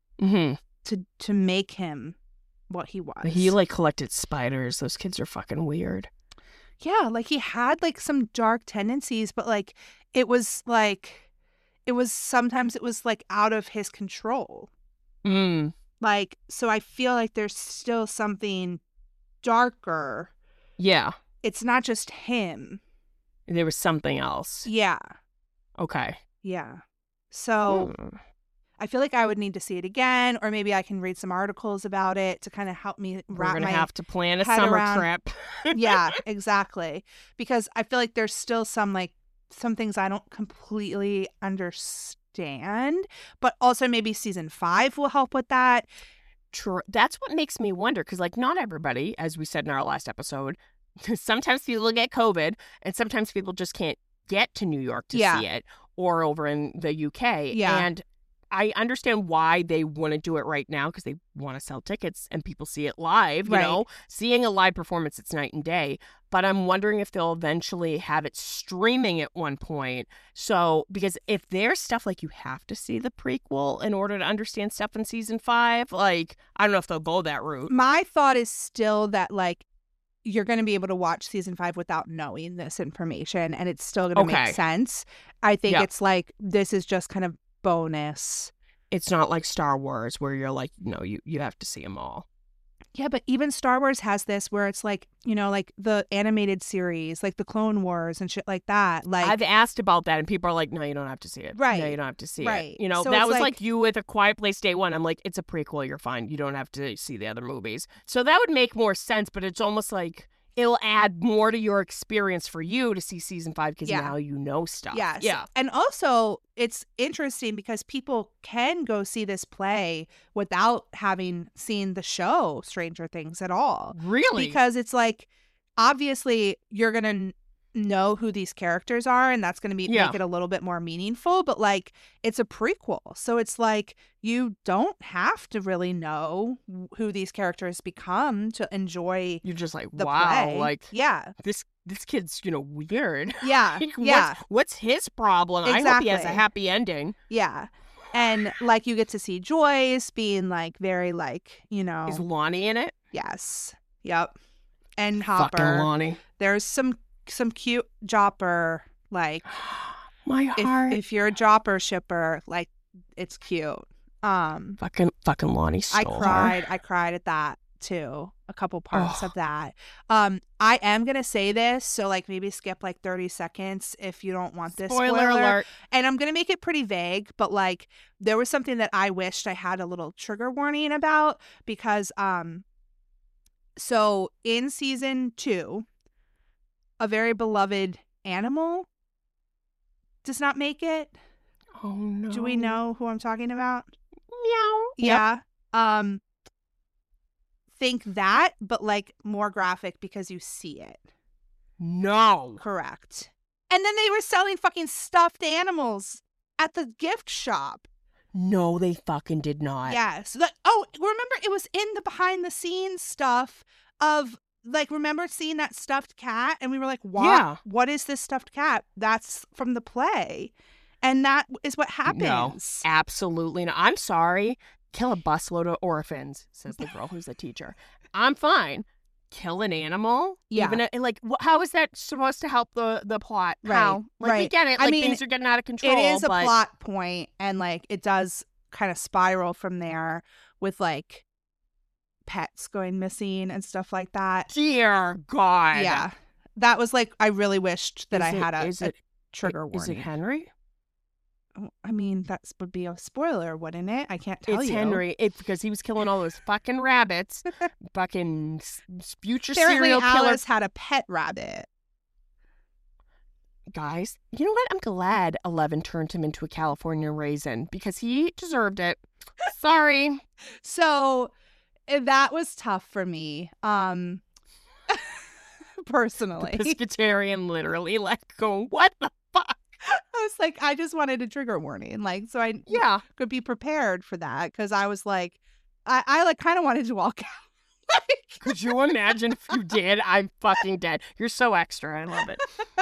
S4: to make him what he was.
S3: He like collected spiders. Those kids are fucking weird.
S4: Yeah, like he had like some dark tendencies, but like it was sometimes it was like out of his control. Like, so I feel like there's still something darker.
S3: Yeah.
S4: It's not just him.
S3: There was something else.
S4: Yeah.
S3: Okay.
S4: Yeah. So I feel like I would need to see it again, or maybe I can read some articles about it to kind of help me wrap my
S3: We're going to have to plan a
S4: head
S3: summer
S4: around.
S3: trip.
S4: Yeah, exactly. Because I feel like there's still some things I don't completely understand, but also maybe season 5 will help with that.
S3: True. That's what makes me wonder, because like not everybody, as we said in our last episode, sometimes people get COVID and sometimes people just can't get to New York to see it, or over in the UK.
S4: Yeah.
S3: And I understand why they want to do it right now because they want to sell tickets and people see it live, you know. Seeing a live performance, it's night and day. But I'm wondering if they'll eventually have it streaming at one point. So, because if there's stuff like you have to see the prequel in order to understand stuff in season 5, like, I don't know if they'll go that route.
S4: My thought is still that, like, you're going to be able to watch season 5 without knowing this information, and it's still going to make sense. I think it's like, this is just kind of bonus.
S3: It's not like Star Wars where you're like, no, you have to see them all.
S4: Yeah, but even Star Wars has this where it's like, you know, like the animated series, like the Clone Wars and shit like that. Like,
S3: I've asked about that and people are like, no, you don't have to see it.
S4: Right.
S3: No, you don't have to see
S4: Right.
S3: it. You know,
S4: So
S3: that
S4: it's
S3: was like you with A Quiet Place Day 1. I'm like, it's a prequel. You're fine. You don't have to see the other movies. So that would make more sense, but it's almost like it'll add more to your experience for you to see season 5 because now you know stuff.
S4: Yes.
S3: Yeah.
S4: And also, it's interesting because people can go see this play without having seen the show Stranger Things at all.
S3: Really?
S4: Because it's like, obviously, you're going to know who these characters are, and that's going to make it a little bit more meaningful. But, like, it's a prequel. So it's like, you don't have to really know who these characters become to enjoy.
S3: You're just like,
S4: the
S3: wow,
S4: play.
S3: like,
S4: this
S3: kid's, you know, weird.
S4: Yeah.
S3: Like, what's his problem?
S4: Exactly.
S3: I hope he has a happy ending.
S4: Yeah. And, like, you get to see Joyce being, like, very, like, you know.
S3: Is Lonnie in it?
S4: Yes. Yep. And Hopper.
S3: Fucking Lonnie.
S4: There's some cute Jopper, like.
S3: My heart.
S4: If you're a Jopper shipper, like, it's cute.
S3: Fucking Lonnie stole her.
S4: I cried at that too. A couple parts of that. I am gonna say this, so like maybe skip like 30 seconds if you don't want this
S3: spoiler alert.
S4: And I'm gonna make it pretty vague, but like there was something that I wished I had a little trigger warning about because so in season 2, a very beloved animal does not make it.
S3: Oh no.
S4: Do we know who I'm talking about?
S3: Meow.
S4: Yeah. Think that, but like more graphic because you see it.
S3: No.
S4: Correct. And then they were selling fucking stuffed animals at the gift shop.
S3: No, they fucking did not.
S4: Yes. Remember it was in the behind the scenes stuff of like, remember seeing that stuffed cat? And we were like, what?
S3: Yeah.
S4: What is this stuffed cat? That's from the play. And that is what happens.
S3: No, absolutely not. I'm sorry. Kill a busload of orphans, says the girl who's a teacher. I'm fine. Kill an animal?
S4: Yeah.
S3: Even how is that supposed to help the plot?
S4: Right.
S3: How? Like, we get it. Like, things are getting out of control.
S4: It is a plot point, and, like, it does kind of spiral from there with, like, pets going missing and stuff like that.
S3: Dear God.
S4: Yeah. That was, like, I really wished that I had a trigger warning.
S3: Is it Henry?
S4: I mean, that would be a spoiler, wouldn't it? I can't tell you.
S3: It's Henry. Because he was killing all those fucking rabbits. Fucking future
S4: Apparently
S3: serial killer.
S4: Alice had a pet rabbit.
S3: Guys, you know what? I'm glad 11 turned him into a California raisin because he deserved it. Sorry.
S4: So that was tough for me. Personally.
S3: The pescatarian literally go, what the fuck?
S4: I was like, I just wanted a trigger warning, like, so I could be prepared for that because I was like, I like kind of wanted to walk out.
S3: Could you imagine if you did? I'm fucking dead. You're so extra. I love it.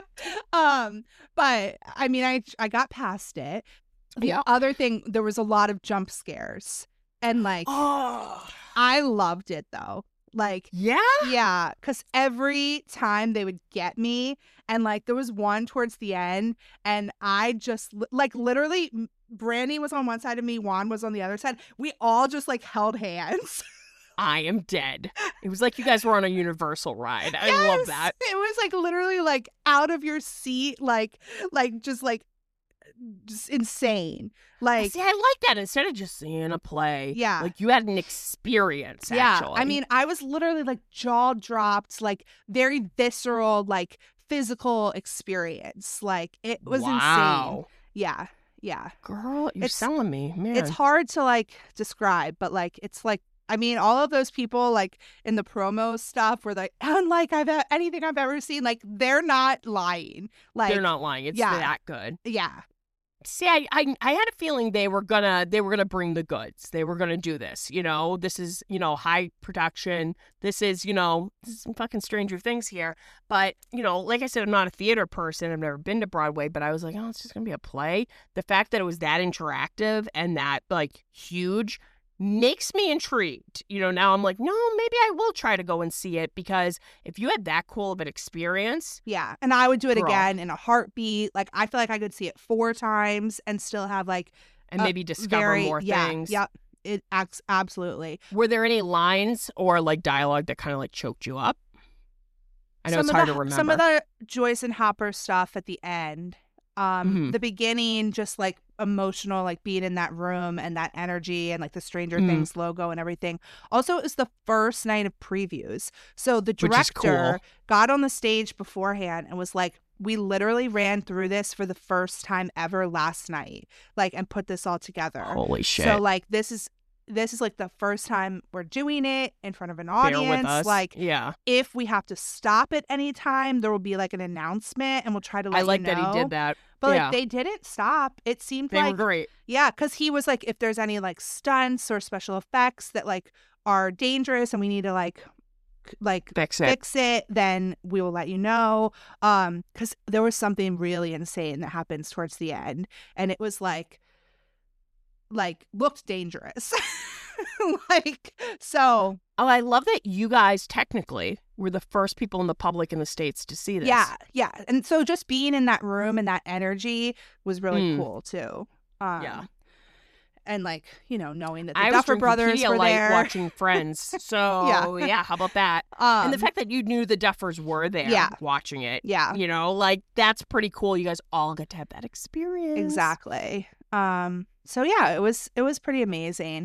S4: But I mean, I got past it. The other thing, there was a lot of jump scares, and like, I loved it though. Like, yeah, because every time they would get me, and like there was one towards the end, and I just like literally, Brandy was on one side of me, Juan was on the other side. We all just like held hands.
S3: I am dead. It was like you guys were on a Universal ride. I love that.
S4: It was like literally like out of your seat, like just insane. Like,
S3: see, I like that instead of just seeing a play.
S4: Yeah,
S3: like you had an experience. Actually,
S4: I mean, I was literally like jaw dropped, like very visceral, like physical experience. Like it was insane. Yeah.
S3: Girl, you're selling me, man.
S4: It's hard to like describe, but like it's like, I mean, all of those people like in the promo stuff were like, unlike anything I've ever seen, like they're not lying. Like
S3: they're not lying. It's that good.
S4: Yeah.
S3: See, I had a feeling they were gonna bring the goods. They were gonna do this. This is high production. This is some fucking Stranger Things here. But like I said, I'm not a theater person. I've never been to Broadway. But I was like, oh, it's just gonna be a play. The fact that it was that interactive and that like huge makes me intrigued. Now I'm like, no, maybe I will try to go and see it, because if you had that cool of an experience.
S4: Yeah. And I would do it again in a heartbeat. Like, I feel like I could see it 4 times and still have like.
S3: And maybe discover more things.
S4: Yeah. It absolutely.
S3: Were there any lines or like dialogue that kind of like choked you up? I know it's hard to remember.
S4: Some of the Joyce and Hopper stuff at the end. The beginning, just like emotional, like being in that room and that energy and like the Stranger Things logo and everything. Also, it was the first night of previews. So the director got on the stage beforehand and was like, we literally ran through this for the first time ever last night, like, and put this all together.
S3: Holy shit.
S4: So like, this is like the first time we're doing it in front of an audience.
S3: Bear with us.
S4: Like,
S3: yeah.
S4: If we have to stop at any time, there will be like an announcement, and we'll try to let you know. I like
S3: that he did that.
S4: But like, they didn't stop. It seemed
S3: they were great.
S4: Yeah, because he was like, if there's any like stunts or special effects that like are dangerous and we need to like fix it, then we will let you know. Because there was something really insane that happens towards the end, and it was like looked dangerous. So.
S3: Oh, I love that you guys technically were the first people in the public in the States to see this.
S4: Yeah. And so just being in that room and that energy was really cool too.
S3: Yeah.
S4: And like, knowing that the Duffer Brothers were there.
S3: Watching Friends. So yeah, how about that? And the fact that you knew the Duffers were there watching it.
S4: Yeah.
S3: Like, that's pretty cool. You guys all get to have that experience.
S4: Exactly. So yeah, it was pretty amazing.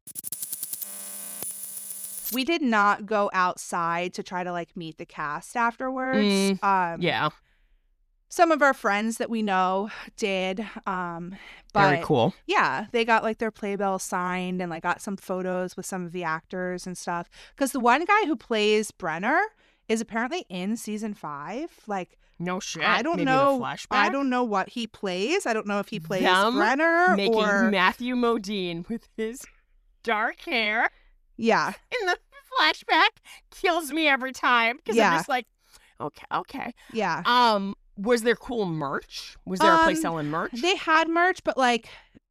S4: We did not go outside to try to like meet the cast afterwards.
S3: Yeah.
S4: Some of our friends that we know did. But
S3: very cool.
S4: Yeah, they got like their Playbill signed and like got some photos with some of the actors and stuff. Because the one guy who plays Brenner is apparently in season 5. Like,
S3: no shit.
S4: I don't know. I don't know what he plays. I don't know if he plays Brenner
S3: making
S4: or
S3: Matthew Modine with his dark hair.
S4: Yeah.
S3: In the flashback kills me every time, because I'm just like, okay.
S4: Yeah.
S3: Was there cool merch? Was there a place selling merch?
S4: They had merch, but like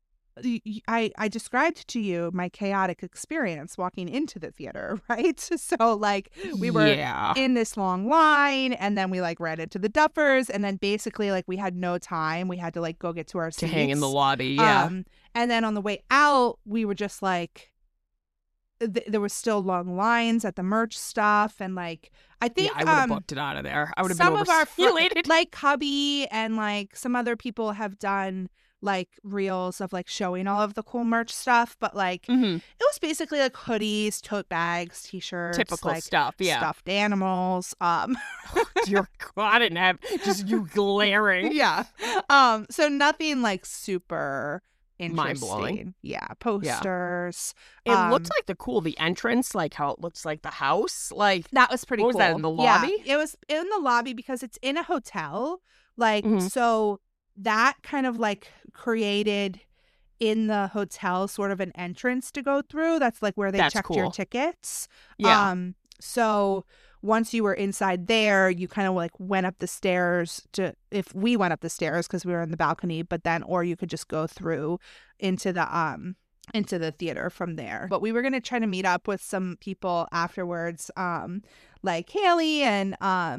S4: I described to you my chaotic experience walking into the theater, right? So like we were in this long line, and then we like ran into the Duffers, and then basically like we had no time. We had to like go get to our seats.
S3: To hang in the lobby, yeah.
S4: And then on the way out, we were just like, there was still long lines at the merch stuff, and like I think
S3: I would have booked it out of there. I would have been
S4: some of our
S3: overstimulated.
S4: Like Cubby and like some other people have done like reels of like showing all of the cool merch stuff, but like it was basically like hoodies, tote bags, t-shirts,
S3: typical
S4: like
S3: stuff,
S4: stuffed animals.
S3: Dear God, and have just you glaring.
S4: Yeah. So nothing like super
S3: mind-blowing.
S4: Yeah, posters.
S3: It looked like the entrance, like how it looks like the house. Like,
S4: that was pretty cool.
S3: Was that, in the lobby?
S4: Yeah, it was in the lobby because it's in a hotel. Like, so that kind of like created in the hotel sort of an entrance to go through. That's like where they checked your tickets.
S3: Yeah.
S4: So once you were inside there, you kind of like went up the stairs if we went up the stairs because we were in the balcony, but then, or you could just go through into the theater from there. But we were going to try to meet up with some people afterwards, like Haley and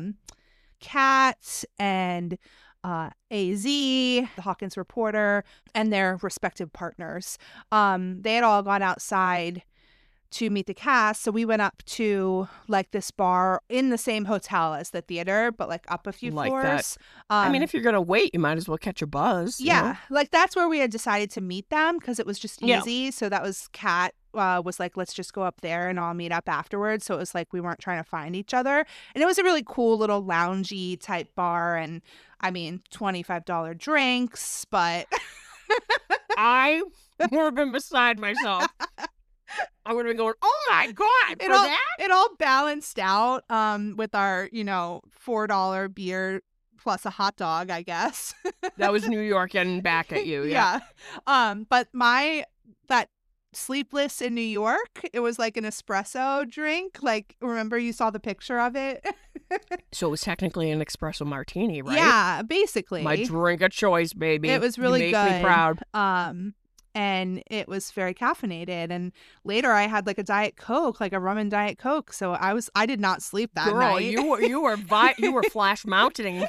S4: Kat and AZ, the Hawkins reporter, and their respective partners. They had all gone outside to meet the cast, so we went up to like this bar in the same hotel as the theater, but like up a few floors.
S3: I mean, if you're gonna wait, you might as well catch a buzz.
S4: Yeah, like that's where we had decided to meet them because it was just easy. So that was Kat was like, let's just go up there and I'll meet up afterwards. So it was like we weren't trying to find each other, and it was a really cool little loungy type bar, and I mean $25 drinks, but
S3: I would have been beside myself. I would have been going, oh my God,
S4: it all balanced out with our, $4 beer plus a hot dog, I guess.
S3: That was New York getting back at you. Yeah.
S4: But that Sleepless in New York, it was like an espresso drink. Like, remember you saw the picture of it?
S3: So it was technically an espresso martini, right?
S4: Yeah, basically.
S3: My drink of choice, baby.
S4: It was really
S3: you
S4: good.
S3: Make me proud.
S4: And it was very caffeinated. And later I had like a Diet Coke, like a rum and Diet Coke. So I did not sleep that
S3: Girl,
S4: night.
S3: you were flash mounting.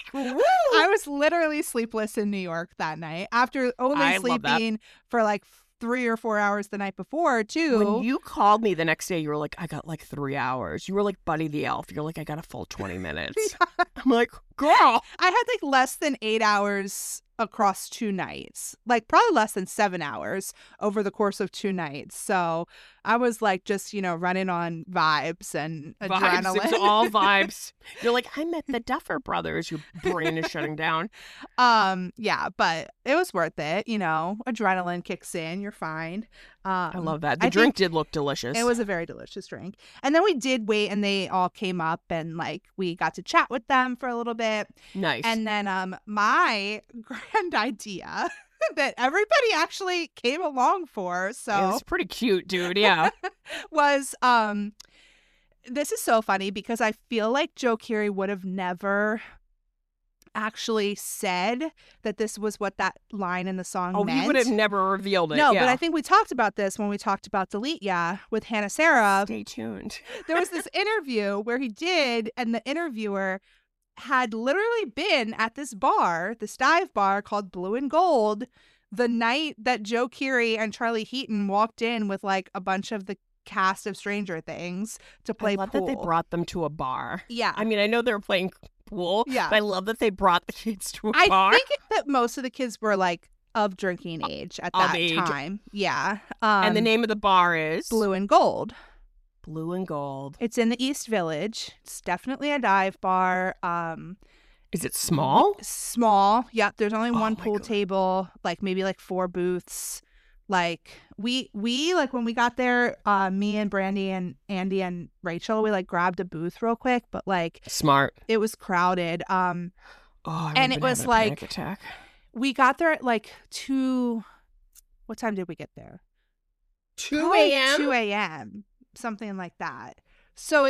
S4: I was literally sleepless in New York that night after only sleeping for like 3 or 4 hours the night before too.
S3: When you called me the next day, you were like, I got like 3 hours. You were like Buddy the Elf. You're like, I got a full 20 minutes. Yeah. I'm like, girl.
S4: I had like less than 8 hours across 2 nights, like probably less than 7 hours over the course of 2 nights. So I was like just, running on vibes and adrenaline.
S3: It was all vibes. You're like, I met the Duffer Brothers. Your brain is shutting down.
S4: Yeah, but it was worth it. Adrenaline kicks in. You're fine.
S3: I love that. The drink did look delicious.
S4: It was a very delicious drink. And then we did wait and they all came up and like we got to chat with them for a little bit.
S3: Nice.
S4: And then my grand idea that everybody actually came along for, so
S3: it was pretty cute, dude. Yeah.
S4: was this is so funny because I feel like Joe Keery would have never actually said that this was what that line in the song meant.
S3: He would have never revealed it.
S4: No, but I think we talked about this when we talked about Delete Ya with Hannah Sarah.
S3: Stay tuned.
S4: There was this interview where he did, and the interviewer had literally been at this bar, this dive bar called Blue and Gold, the night that Joe Keery and Charlie Heaton walked in with like a bunch of the cast of Stranger Things to play pool.
S3: I love that they brought them to a bar.
S4: Yeah.
S3: I mean, I know they were playing pool, but I love that they brought the kids to a bar.
S4: I think that most of the kids were like of drinking age at that time. Yeah.
S3: And the name of the bar is?
S4: Blue and Gold.
S3: Blue and Gold.
S4: It's in the East Village. It's definitely a dive bar.
S3: Is it small?
S4: Small. Yep. There's only one pool table, like maybe like 4 booths. Like we like when we got there, me and Brandy and Andy and Rachel, we like grabbed a booth real quick, but like
S3: smart.
S4: It was crowded.
S3: And
S4: it was like we got there at like 2. What time did we get there?
S3: 2 a.m.
S4: 2 a.m. Something like that. So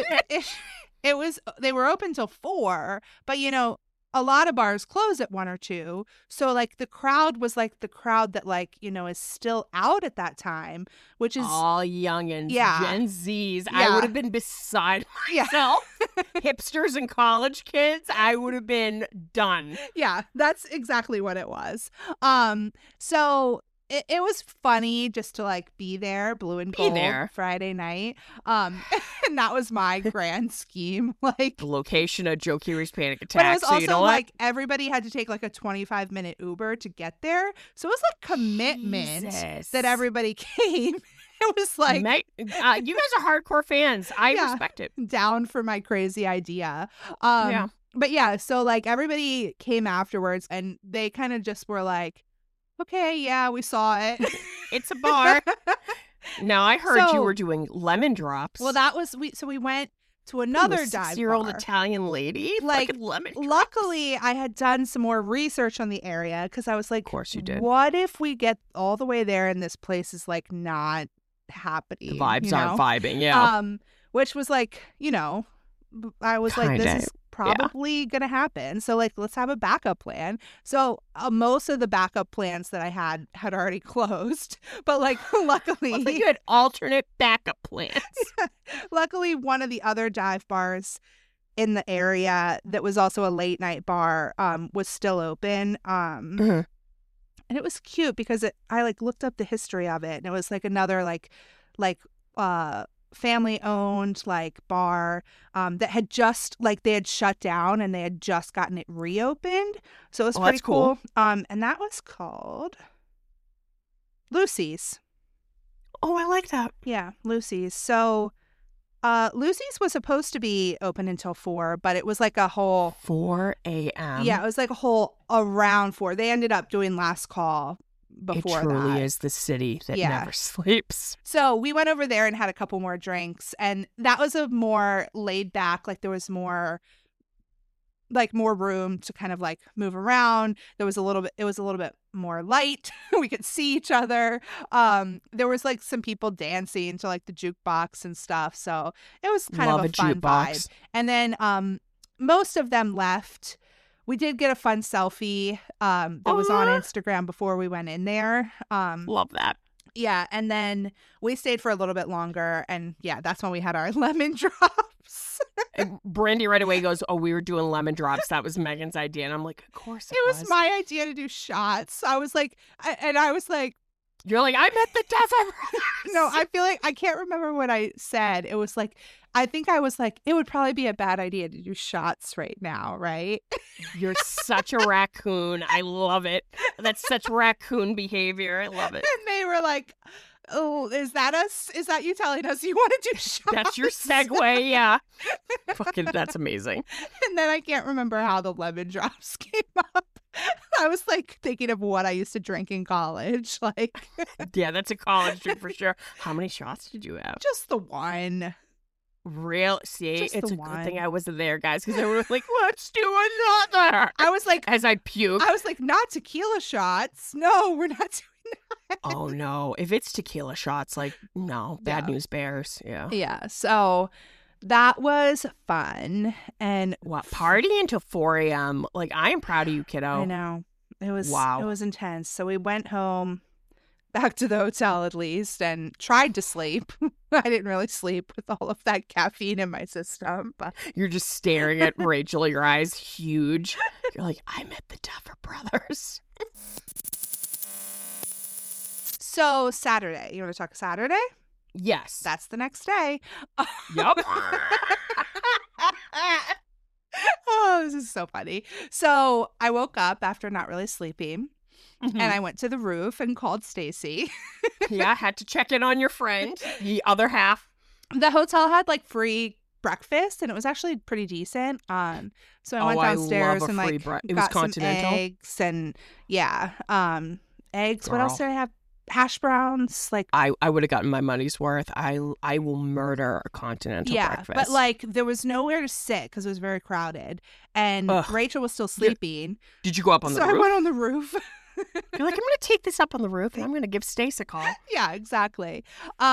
S4: it was, they were open till 4, but a lot of bars close at 1 or 2. So like the crowd was like the crowd that like, is still out at that time, which is
S3: all youngins, Gen Zs.
S4: Yeah.
S3: I would have been beside myself. Hipsters and college kids, I would have been done.
S4: Yeah, that's exactly what it was. So it was funny just to like be there, Blue and Gold Friday night. And that was my grand scheme. Like
S3: the location of Joe Keery's Panic Attack.
S4: But it was also like everybody had to take like a 25-minute Uber to get there. So it was like commitment that everybody came. It was like
S3: you guys are hardcore fans. I respect it.
S4: Down for my crazy idea. But yeah, so like everybody came afterwards and they kind of just were like, okay, yeah, we saw it.
S3: It's a bar. Now, I heard you were doing lemon drops.
S4: Well, that was, we went to another dive bar.
S3: 6-year-old Italian lady?
S4: Like,
S3: lemon drops.
S4: Luckily, I had done some more research on the area because I was like,
S3: of course you did.
S4: What if we get all the way there and this place is like not happening?
S3: The vibes aren't vibing, yeah.
S4: Which was like, I was like, this is probably gonna happen, so like let's have a backup plan. So most of the backup plans that I had already closed, but like luckily
S3: you had alternate backup plans.
S4: Luckily one of the other dive bars in the area that was also a late night bar was still open. And it was cute because I like looked up the history of it, and it was like another like family owned like bar that had just like they had shut down and they had just gotten it reopened, so it was pretty cool. And that was called Lucy's.
S3: Oh, I like that.
S4: Yeah, Lucy's. So Lucy's was supposed to be open until 4, but it was like a whole
S3: 4 a.m.
S4: Yeah, it was like a whole around 4. They ended up doing last call before
S3: that. It truly
S4: that.
S3: is the city that never sleeps.
S4: So we went over there and had a couple more drinks, and that was a more laid back, like there was more like more room to kind of like move around. It was a little bit more light. We could see each other. There was like some people dancing to like the jukebox and stuff. So it was kind of a fun vibe. And then most of them left. We did get a fun selfie that was on Instagram before we went in there.
S3: Love that.
S4: Yeah, and then we stayed for a little bit longer, and yeah, that's when we had our lemon drops.
S3: And Brandy right away goes, "Oh, we were doing lemon drops. That was Megan's idea." And I'm like, "Of course it was."
S4: It was my idea to do shots. I was like,
S3: "You're like, I met the Duffer."
S4: No, I feel like I can't remember what I said. It was like, I think I was like, it would probably be a bad idea to do shots right now, right?
S3: You're such a raccoon. I love it. That's such raccoon behavior. I love it.
S4: And they were like, "Oh, is that us? Is that you telling us you want to do shots?"
S3: That's your segue, yeah. Fucking, that's amazing.
S4: And then I can't remember how the lemon drops came up. I was like thinking of what I used to drink in college. Like,
S3: yeah, that's a college drink for sure. How many shots did you have?
S4: Just the one.
S3: Real? See,
S4: Just
S3: it's
S4: the
S3: a
S4: one.
S3: good thing I wasn't there, guys, because they were like, "Let's do another."
S4: I was like,
S3: as I puke.
S4: I was like, not tequila shots. No, we're not doing that.
S3: Oh no! If it's tequila shots, like no, bad news bears. Yeah.
S4: Yeah. So that was fun. And
S3: what, partying until 4 a.m. Like, I am proud of you, kiddo.
S4: I know. It was
S3: wow.
S4: It was intense. So we went home, back to the hotel at least, and tried to sleep. I didn't really sleep with all of that caffeine in my system. But
S3: you're just staring at Rachel, your eyes huge. You're like, I met the Duffer Brothers.
S4: So Saturday. You want to talk Saturday?
S3: Yes.
S4: That's the next day.
S3: Yup.
S4: Oh, this is so funny. So I woke up after not really sleeping. Mm-hmm. And I went to the roof and called Stacy.
S3: Yeah, had to check in on your friend, the other half.
S4: The hotel had like free breakfast, and it was actually pretty decent. So I went downstairs and like
S3: it was
S4: got
S3: continental.
S4: Some eggs and eggs.
S3: Girl.
S4: What else did I have? Hash browns. Like
S3: I would have gotten my money's worth. I will murder a continental breakfast.
S4: But like there was nowhere to sit because it was very crowded, and Rachel was still sleeping.
S3: Did you go up on the roof?
S4: So I went on the roof.
S3: You're like, I'm going to take this up on the roof and I'm going to give Stace a call.
S4: Yeah, exactly. So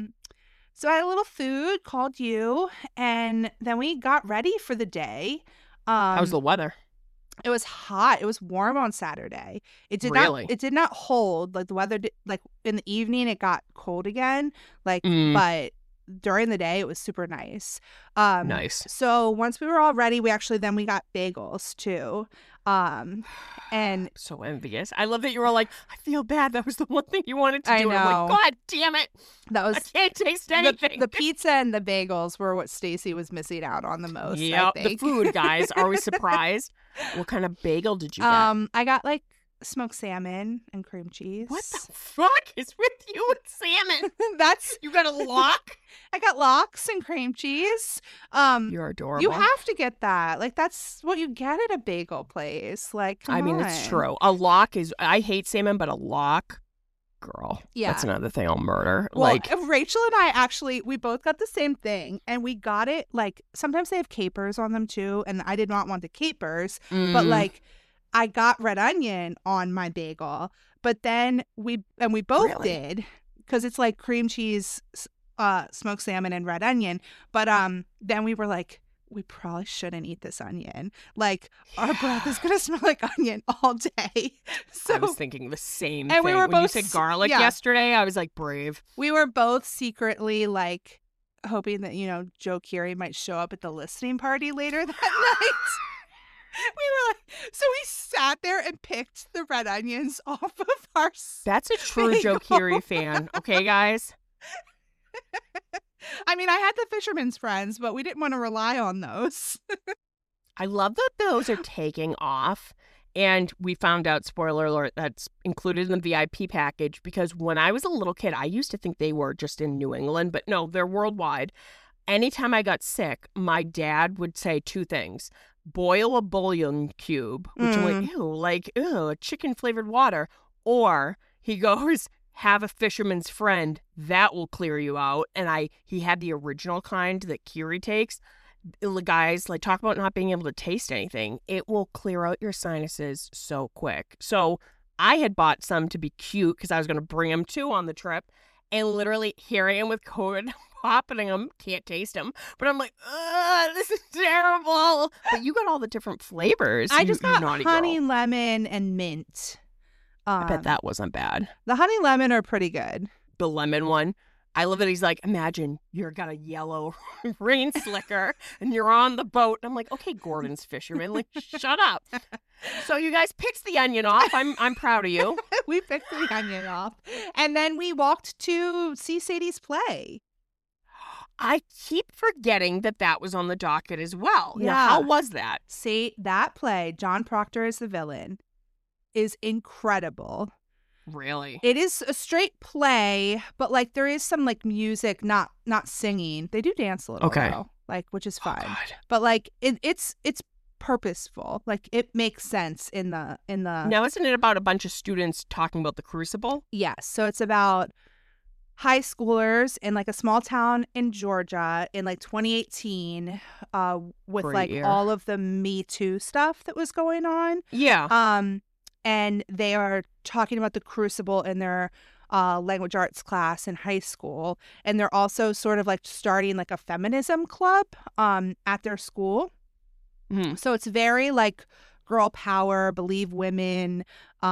S4: I had a little food, called you, and then we got ready for the day.
S3: How was the weather?
S4: It was hot. It was warm on Saturday. It did
S3: really?
S4: It did not hold. Like the weather, like in the evening, it got cold again. Like, but during the day, it was super nice.
S3: Nice.
S4: So once we were all ready, we got bagels too. And
S3: so envious. I love that you were like, I feel bad. That was the one thing you wanted to do.
S4: I know.
S3: I'm like, God damn it.
S4: I
S3: can't taste anything.
S4: The pizza and the bagels were what Stacy was missing out on the most.
S3: Yep,
S4: I think.
S3: The food, guys. Are we surprised? What kind of bagel did you get?
S4: I got like smoked salmon and cream cheese.
S3: What the fuck is with you with salmon? You got a lock?
S4: I got lox and cream cheese.
S3: You're adorable.
S4: You have to get that. Like that's what you get at a bagel place. Like, come on.
S3: It's true. A lock is. I hate salmon, but a lock, girl.
S4: Yeah,
S3: that's another thing I'll murder.
S4: Well,
S3: like
S4: Rachel and I we both got the same thing, and we got it. Like sometimes they have capers on them too, and I did not want the capers, but like. I got red onion on my bagel, but then we both did because it's like cream cheese, smoked salmon, and red onion. But then we were like, we probably shouldn't eat this onion. Like our breath is gonna smell like onion all day. So
S3: I was thinking the same
S4: and
S3: thing.
S4: We were
S3: when
S4: both,
S3: you said garlic yesterday, I was like, brave.
S4: We were both secretly like hoping that Joe Keery might show up at the listening party later that night. We were like, so we sat there and picked the red onions off of our
S3: That's a true Joe Keery fan. Okay, guys?
S4: I mean, I had the Fisherman's Friends, but we didn't want to rely on those.
S3: I love that those are taking off. And we found out, spoiler alert, that's included in the VIP package because when I was a little kid, I used to think they were just in New England, but no, they're worldwide. Anytime I got sick, my dad would say two things. Boil a bouillon cube, which I'm like, ew, chicken flavored water. Or he goes, have a fisherman's friend. That will clear you out. And he had the original kind that Keery takes. guys, like, talk about not being able to taste anything. It will clear out your sinuses so quick. So I had bought some to be cute because I was going to bring them too on the trip. And literally here I am with COVID, popping them, can't taste them. But I'm like, this is terrible. But you got all the different flavors.
S4: I just got honey, lemon, and mint.
S3: I bet that wasn't bad.
S4: The honey lemon are pretty good.
S3: The lemon one. I love that he's like, imagine you're got a yellow rain slicker and you're on the boat. And I'm like, okay, Gordon's fisherman, like, shut up. So you guys picked the onion off. I'm proud of you.
S4: We picked the onion off. And then we walked to see Sadie's play.
S3: I keep forgetting that was on the docket as well.
S4: Yeah.
S3: Now, how was that?
S4: See, that play, John Proctor is the villain, is incredible.
S3: Really?
S4: It is a straight play, but like there is some like music, not singing. They do dance a little, though, like, which is fine.
S3: Oh,
S4: but like it's purposeful. Like it makes sense in the.
S3: Now, isn't it about a bunch of students talking about the Crucible?
S4: Yes. So it's about high schoolers in like a small town in Georgia in like 2018, with
S3: Great
S4: like
S3: year.
S4: all of the Me Too stuff that was going on.
S3: Yeah.
S4: And they are talking about the Crucible in their language arts class in high school. And they're also sort of like starting like a feminism club at their school.
S3: Mm-hmm.
S4: So it's very like girl power, believe women,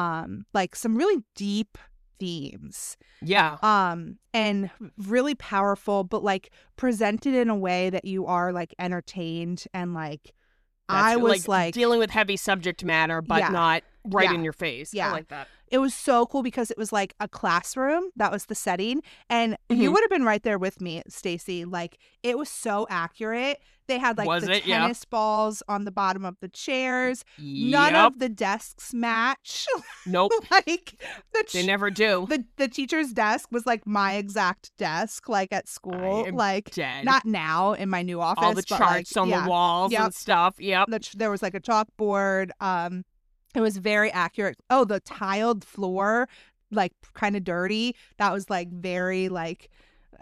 S4: like some really deep themes.
S3: Yeah.
S4: And really powerful, but like presented in a way that you are like entertained and like I was like
S3: dealing with heavy subject matter, but not right in your face.
S4: Yeah.
S3: I like that.
S4: It was so cool because it was like a classroom. That was the setting. And you would have been right there with me, Stacey. Like it was so accurate. They had like tennis balls on the bottom of the chairs.
S3: Yep.
S4: None of the desks match.
S3: Nope.
S4: Like
S3: they never do.
S4: The teacher's desk was like my exact desk, like at school. Like
S3: dead.
S4: Not now in my new office.
S3: All the charts on the walls and stuff. Yep.
S4: There was like a chalkboard. It was very accurate. Oh, the tiled floor, like kind of dirty. That was like very like.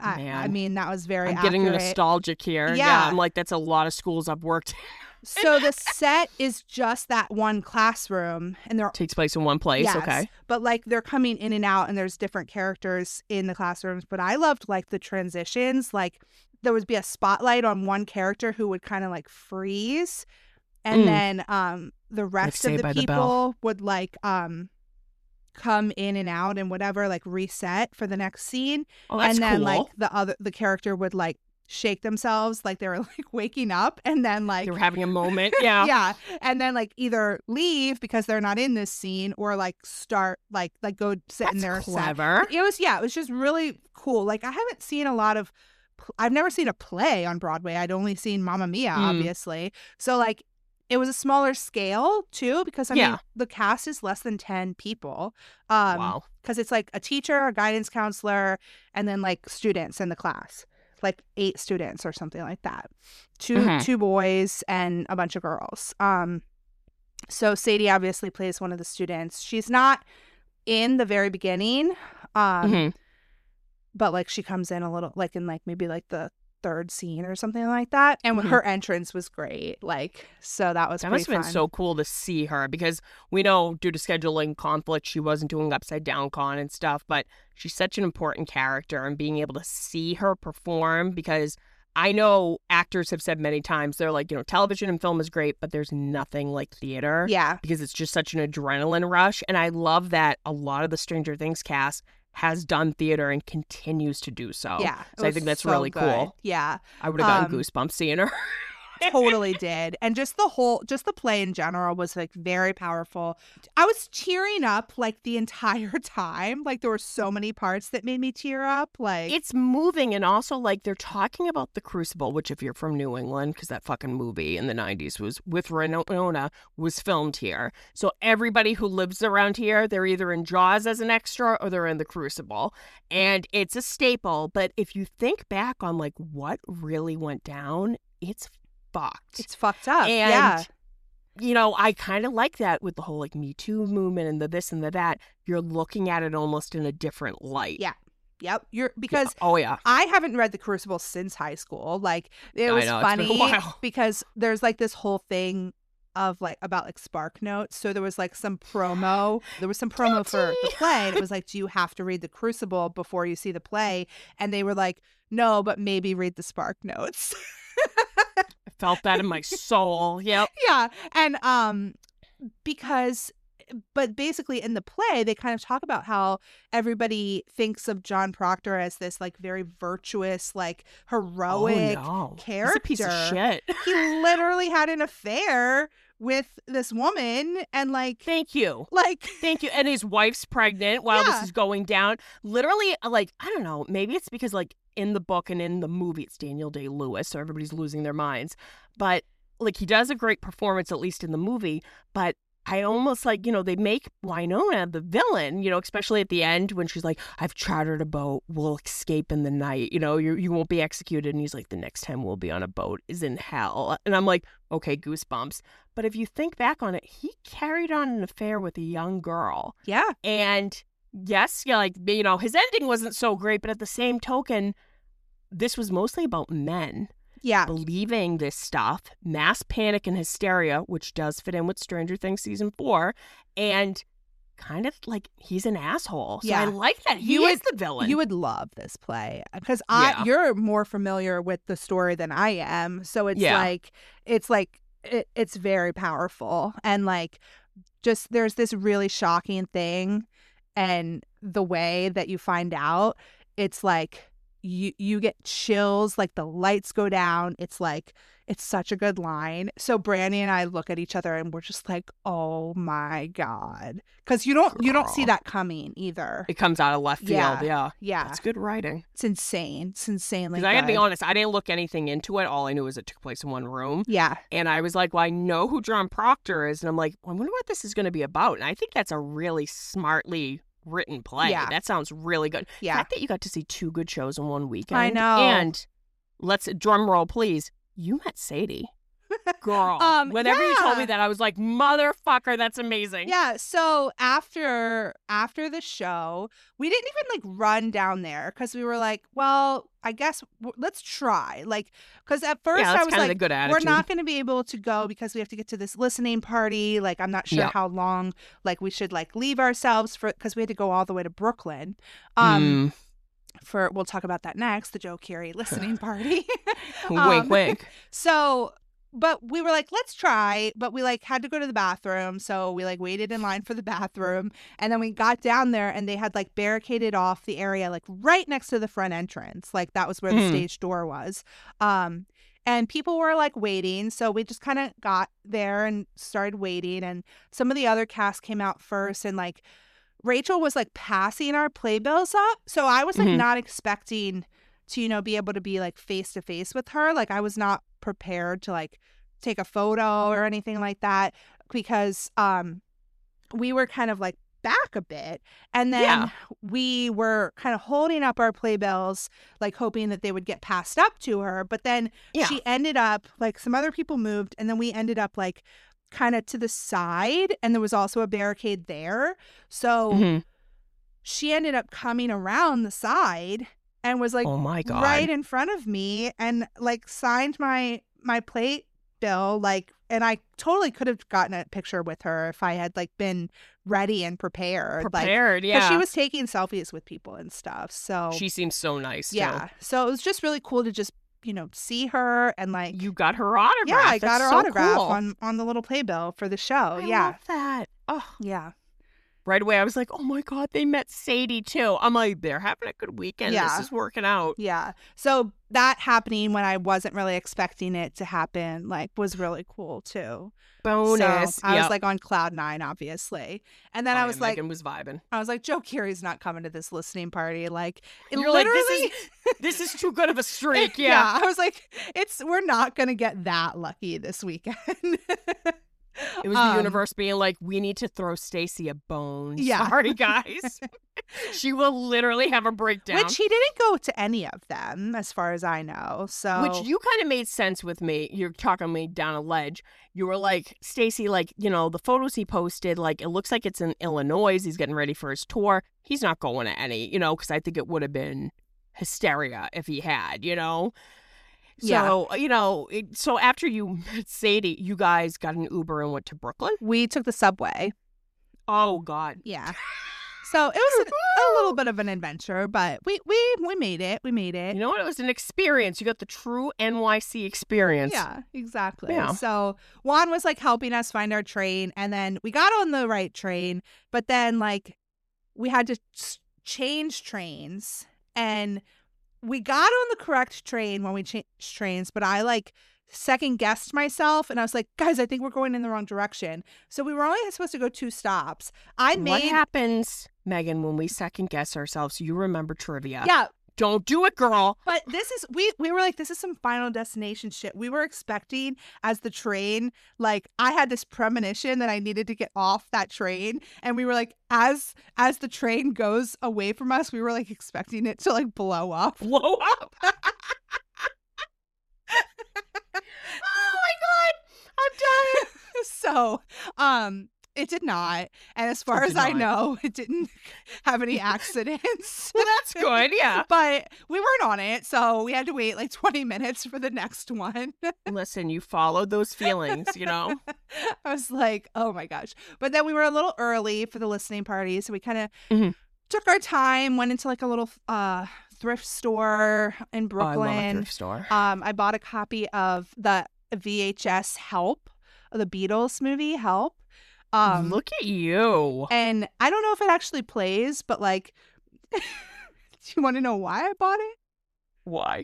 S4: I mean, that was very accurate.
S3: Getting nostalgic here. Yeah. I'm like, that's a lot of schools I've worked in.
S4: So the set is just that one classroom, and there
S3: takes place in one place.
S4: Yes,
S3: okay,
S4: but like they're coming in and out, and there's different characters in the classrooms. But I loved like the transitions. Like there would be a spotlight on one character who would kind of like freeze, and then the rest of the people would like come in and out and whatever, like reset for the next scene.
S3: Oh, that's
S4: and then
S3: cool.
S4: like the character would like shake themselves like they were like waking up, and then like
S3: they were having a moment. Yeah.
S4: Yeah. And then like either leave because they're not in this scene, or like start like go sit in their
S3: clever.
S4: set. It was just really cool. Like I haven't seen I've never seen a play on Broadway. I'd only seen Mamma Mia, obviously. So like it was a smaller scale too, because I mean the cast is less than 10 people.
S3: Wow.
S4: Because it's like a teacher, a guidance counselor, and then like students in the class, like 8 students or something like that. Two boys and a bunch of girls. So Sadie obviously plays one of the students. She's not in the very beginning, but like she comes in a little, like in like maybe like the 3rd scene or something like that, and her entrance was great. Like, so that was
S3: must have been so cool to see her, because we know due to scheduling conflict she wasn't doing Upside Down Con and stuff, but she's such an important character, and being able to see her perform, because I know actors have said many times, they're like, television and film is great, but there's nothing like theater.
S4: Yeah.
S3: Because it's just such an adrenaline rush. And I love that a lot of the Stranger Things cast has done theater and continues to do so.
S4: Yeah.
S3: So I think that's
S4: so
S3: really
S4: good.
S3: cool.
S4: Yeah.
S3: I would have gotten goosebumps seeing her.
S4: Totally did. And just the play in general was like very powerful. I was tearing up like the entire time. Like there were so many parts that made me tear up. Like
S3: it's moving, and also like they're talking about the Crucible, which if you're from New England, because that fucking movie in the 90s was with Winona was filmed here. So everybody who lives around here, they're either in Jaws as an extra or they're in the Crucible. And it's a staple. But if you think back on like what really went down, it's fucked.
S4: It's fucked up.
S3: And, I kind of like that with the whole like Me Too movement and the this and the that. You're looking at it almost in a different light.
S4: Yeah. Yep. Because
S3: yeah.
S4: I haven't read The Crucible since high school. Like, it was funny
S3: it's been a while.
S4: because there's like this whole thing of like about like Spark Notes. So there was like some promo. There was some promo for the play. And it was like, do you have to read The Crucible before you see the play? And they were like, no, but maybe read the Spark Notes.
S3: I felt that in my soul. Yep.
S4: Yeah. And but basically in the play, they kind of talk about how everybody thinks of John Proctor as this like very virtuous, like heroic character.
S3: He's a piece of shit.
S4: He literally had an affair with this woman and like
S3: thank you
S4: and
S3: his wife's pregnant while this is going down. Literally, like, I don't know, maybe it's because like in the book and in the movie it's Daniel Day-Lewis, so everybody's losing their minds, but like he does a great performance, at least in the movie. But I almost like, they make Winona the villain, especially at the end when she's like, I've chartered a boat, we'll escape in the night, you won't be executed. And he's like, the next time we'll be on a boat is in hell. And I'm like, okay, goosebumps. But if you think back on it, he carried on an affair with a young girl.
S4: Yeah.
S3: And yes, his ending wasn't so great, but at the same token, this was mostly about men.
S4: Yeah.
S3: Believing this stuff, mass panic and hysteria, which does fit in with Stranger Things season 4, and kind of like he's an asshole. So I like that he is the villain.
S4: You would love this play because you're more familiar with the story than I am. So it's very powerful, and like just there's this really shocking thing, and the way that you find out, it's like you get chills, like the lights go down. It's like, it's such a good line. So Brandy and I look at each other and we're just like, oh my God. Because you don't see that coming either.
S3: It comes out of left field. Yeah.
S4: Yeah.
S3: It's good writing.
S4: It's insane. It's insanely
S3: good. I gotta be honest, I didn't look anything into it. All I knew was it took place in one room.
S4: Yeah.
S3: And I was like, well, I know who John Proctor is. And I'm like, I wonder what this is going to be about. And I think that's a really smartly written play. Yeah. That sounds really good.
S4: Yeah.
S3: The fact that you got to see 2 good shows in one weekend.
S4: I know.
S3: And let's drum roll, please. You met Sadie. Girl. Whenever you told me that, I was like, motherfucker, that's amazing.
S4: Yeah. So after the show, we didn't even like run down there because we were like, well, I guess let's try. Like, because at first I was like, we're not going to be able to go because we have to get to this listening party. Like, I'm not sure how long like we should like leave ourselves for, because we had to go all the way to Brooklyn. We'll talk about that next, the Joe Keery listening party.
S3: Wink, wink.
S4: So, but we were like, let's try. But we like had to go to the bathroom. So we like waited in line for the bathroom. And then we got down there and they had like barricaded off the area, like right next to the front entrance. Like that was where the stage door was. And people were like waiting. So we just kind of got there and started waiting. And some of the other cast came out first, and like Rachel was like passing our playbills up. So I was like not expecting to, be able to be like face to face with her. Like I was not prepared to like take a photo or anything like that because we were kind of like back a bit. And then we were kind of holding up our playbills, like hoping that they would get passed up to her. But then she ended up like some other people moved, and then we ended up like kind of to the side, and there was also a barricade there. So she ended up coming around the side and was like,
S3: oh my God,
S4: right in front of me, and like signed my plate bill, like, and I totally could have gotten a picture with her if I had like been ready and prepared, because she was taking selfies with people and stuff. So
S3: she seems so nice.
S4: Yeah. So it was just really cool to just see her, and like
S3: you got her autograph.
S4: Yeah, I got her autograph on the little playbill for the show.
S3: I love that. Oh
S4: yeah.
S3: Right away, I was like, oh my God, they met Sadie too. I'm like, they're having a good weekend.
S4: Yeah.
S3: This is working out.
S4: Yeah. So that happening when I wasn't really expecting it to happen, like, was really cool too.
S3: Bonus.
S4: So I was like on cloud 9, obviously. And then I was like,
S3: Megan was vibing.
S4: I was like, Joe Keery's not coming to this listening party. Like,
S3: you're like, this is too good of a streak. Yeah.
S4: I was like, we're not going to get that lucky this weekend.
S3: It was the universe being like, we need to throw Stacy a bone.
S4: Yeah.
S3: Sorry, guys. She will literally have a breakdown.
S4: Which he didn't go to any of them, as far as I know. So,
S3: which you kind of made sense with me. You're talking me down a ledge. You were like, Stacy, like, you know, the photos he posted, like, it looks like it's in Illinois. He's getting ready for his tour. He's not going to any, you know, because I think it would have been hysteria if he had, you know. So, you know, so after you met Sadie, you guys got an Uber and went to Brooklyn?
S4: We took the subway.
S3: Oh, God.
S4: Yeah. So it was a little bit of an adventure, but we made it. We made it.
S3: You know what? It was an experience. You got the true NYC experience.
S4: Yeah, exactly.
S3: Yeah.
S4: So Juan was like helping us find our train, and then we got on the right train, but then like we had to change trains, and we got on the correct train when we changed trains, but I like second guessed myself, and I was like, guys, I think we're going in the wrong direction. So we were only supposed to go 2 stops.
S3: What happens, Megan, when we second guess ourselves? You remember trivia.
S4: Yeah.
S3: Don't do it, girl.
S4: But this is, we were like, this is some Final Destination shit. We were expecting as the train, like I had this premonition that I needed to get off that train. And we were like, as the train goes away from us, we were like expecting it to like blow up.
S3: Blow up? Oh my God. I'm dying.
S4: So, it did not. And as far as I know, it didn't have any accidents.
S3: Well, that's good. Yeah.
S4: But we weren't on it. So we had to wait like 20 minutes for the next one.
S3: Listen, you followed those feelings, you know?
S4: I was like, oh my gosh. But then we were a little early for the listening party. So we kind of took our time, went into like a little thrift store in Brooklyn.
S3: Oh, I love a thrift store.
S4: I bought a copy of the VHS Help, the Beatles movie Help.
S3: Look at you.
S4: And I don't know if it actually plays, but like, do you want to know why I bought it?
S3: Why?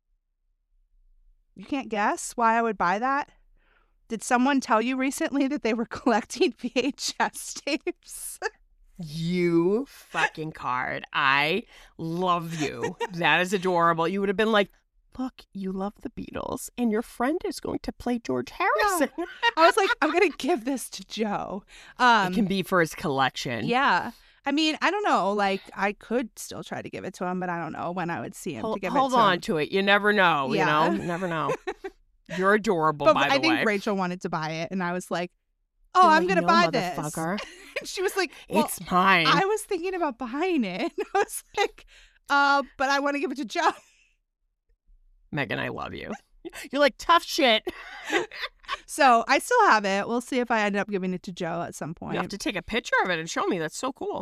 S4: You can't guess why I would buy that? Did someone tell you recently that they were collecting VHS tapes?
S3: You fucking card. I love you. That is adorable. You would have been like, look, you love the Beatles, and your friend is going to play George Harrison.
S4: Yeah. I was like, I'm going to give this to Joe.
S3: It can be for his collection.
S4: Yeah. I mean, I don't know. Like, I could still try to give it to him, but I don't know when I would see him to give it to him.
S3: Hold on to it. You never know,
S4: yeah.
S3: You know? You never know. You're adorable,
S4: but
S3: by the way.
S4: I think Rachel wanted to buy it, and I was like, oh, I'm going to buy this.
S3: And
S4: she was like, well,
S3: it's mine.
S4: I was thinking about buying it. And I was like, but I want to give it to Joe.
S3: Megan, I love you. You're like, tough shit.
S4: So I still have it. We'll see if I end up giving it to Joe at some point.
S3: You have to take a picture of it and show me. That's so cool.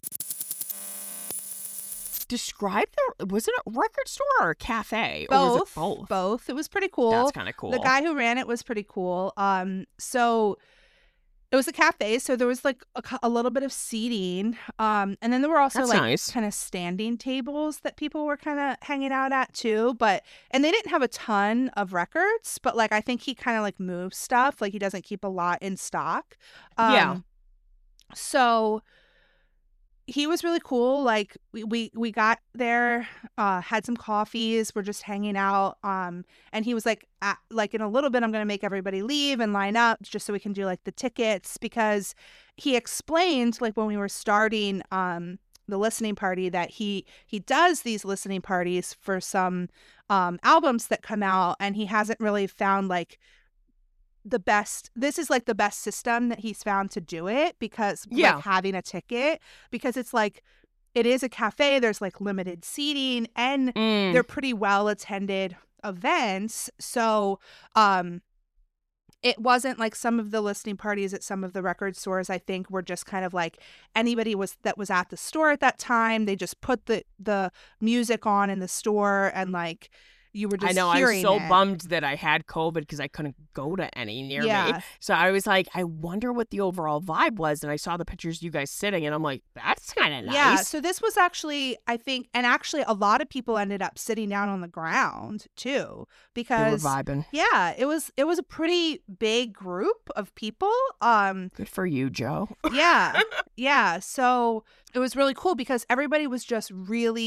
S3: Describe was it a record store or a cafe?
S4: Both.
S3: Or was it both?
S4: Both. It was pretty cool.
S3: That's kind of cool.
S4: The guy who ran it was pretty cool. So it was a cafe, so there was like a little bit of seating. And then there were also
S3: That's
S4: like
S3: nice.
S4: kind of standing tables that people were kind of hanging out at too. And they didn't have a ton of records, but like I think he kind of like moves stuff. Like he doesn't keep a lot in stock.
S3: Yeah.
S4: So he was really cool. Like we got there, had some coffees. We're just hanging out. And he was like, in a little bit, I'm going to make everybody leave and line up just so we can do like the tickets, because he explained like when we were starting the listening party that he does these listening parties for some albums that come out, and he hasn't really found like this is like the best system that he's found to do it, because like having a ticket, because it's like it is a cafe, there's like limited seating, and they're pretty well attended events. So it wasn't like some of the listening parties at some of the record stores, I think, were just kind of like anybody that was at the store at that time, they just put the music on in the store, and like you were just
S3: I was so
S4: it.
S3: bummed that I had COVID because I couldn't go to any near me. So I was like, I wonder what the overall vibe was. And I saw the pictures you guys sitting, and I'm like, that's kind of nice.
S4: Yeah, so this was actually, I think, and actually a lot of people ended up sitting down on the ground too, because
S3: they were vibing.
S4: Yeah, it was a pretty big group of people.
S3: Good for you, Joe.
S4: Yeah. So it was really cool because everybody was just really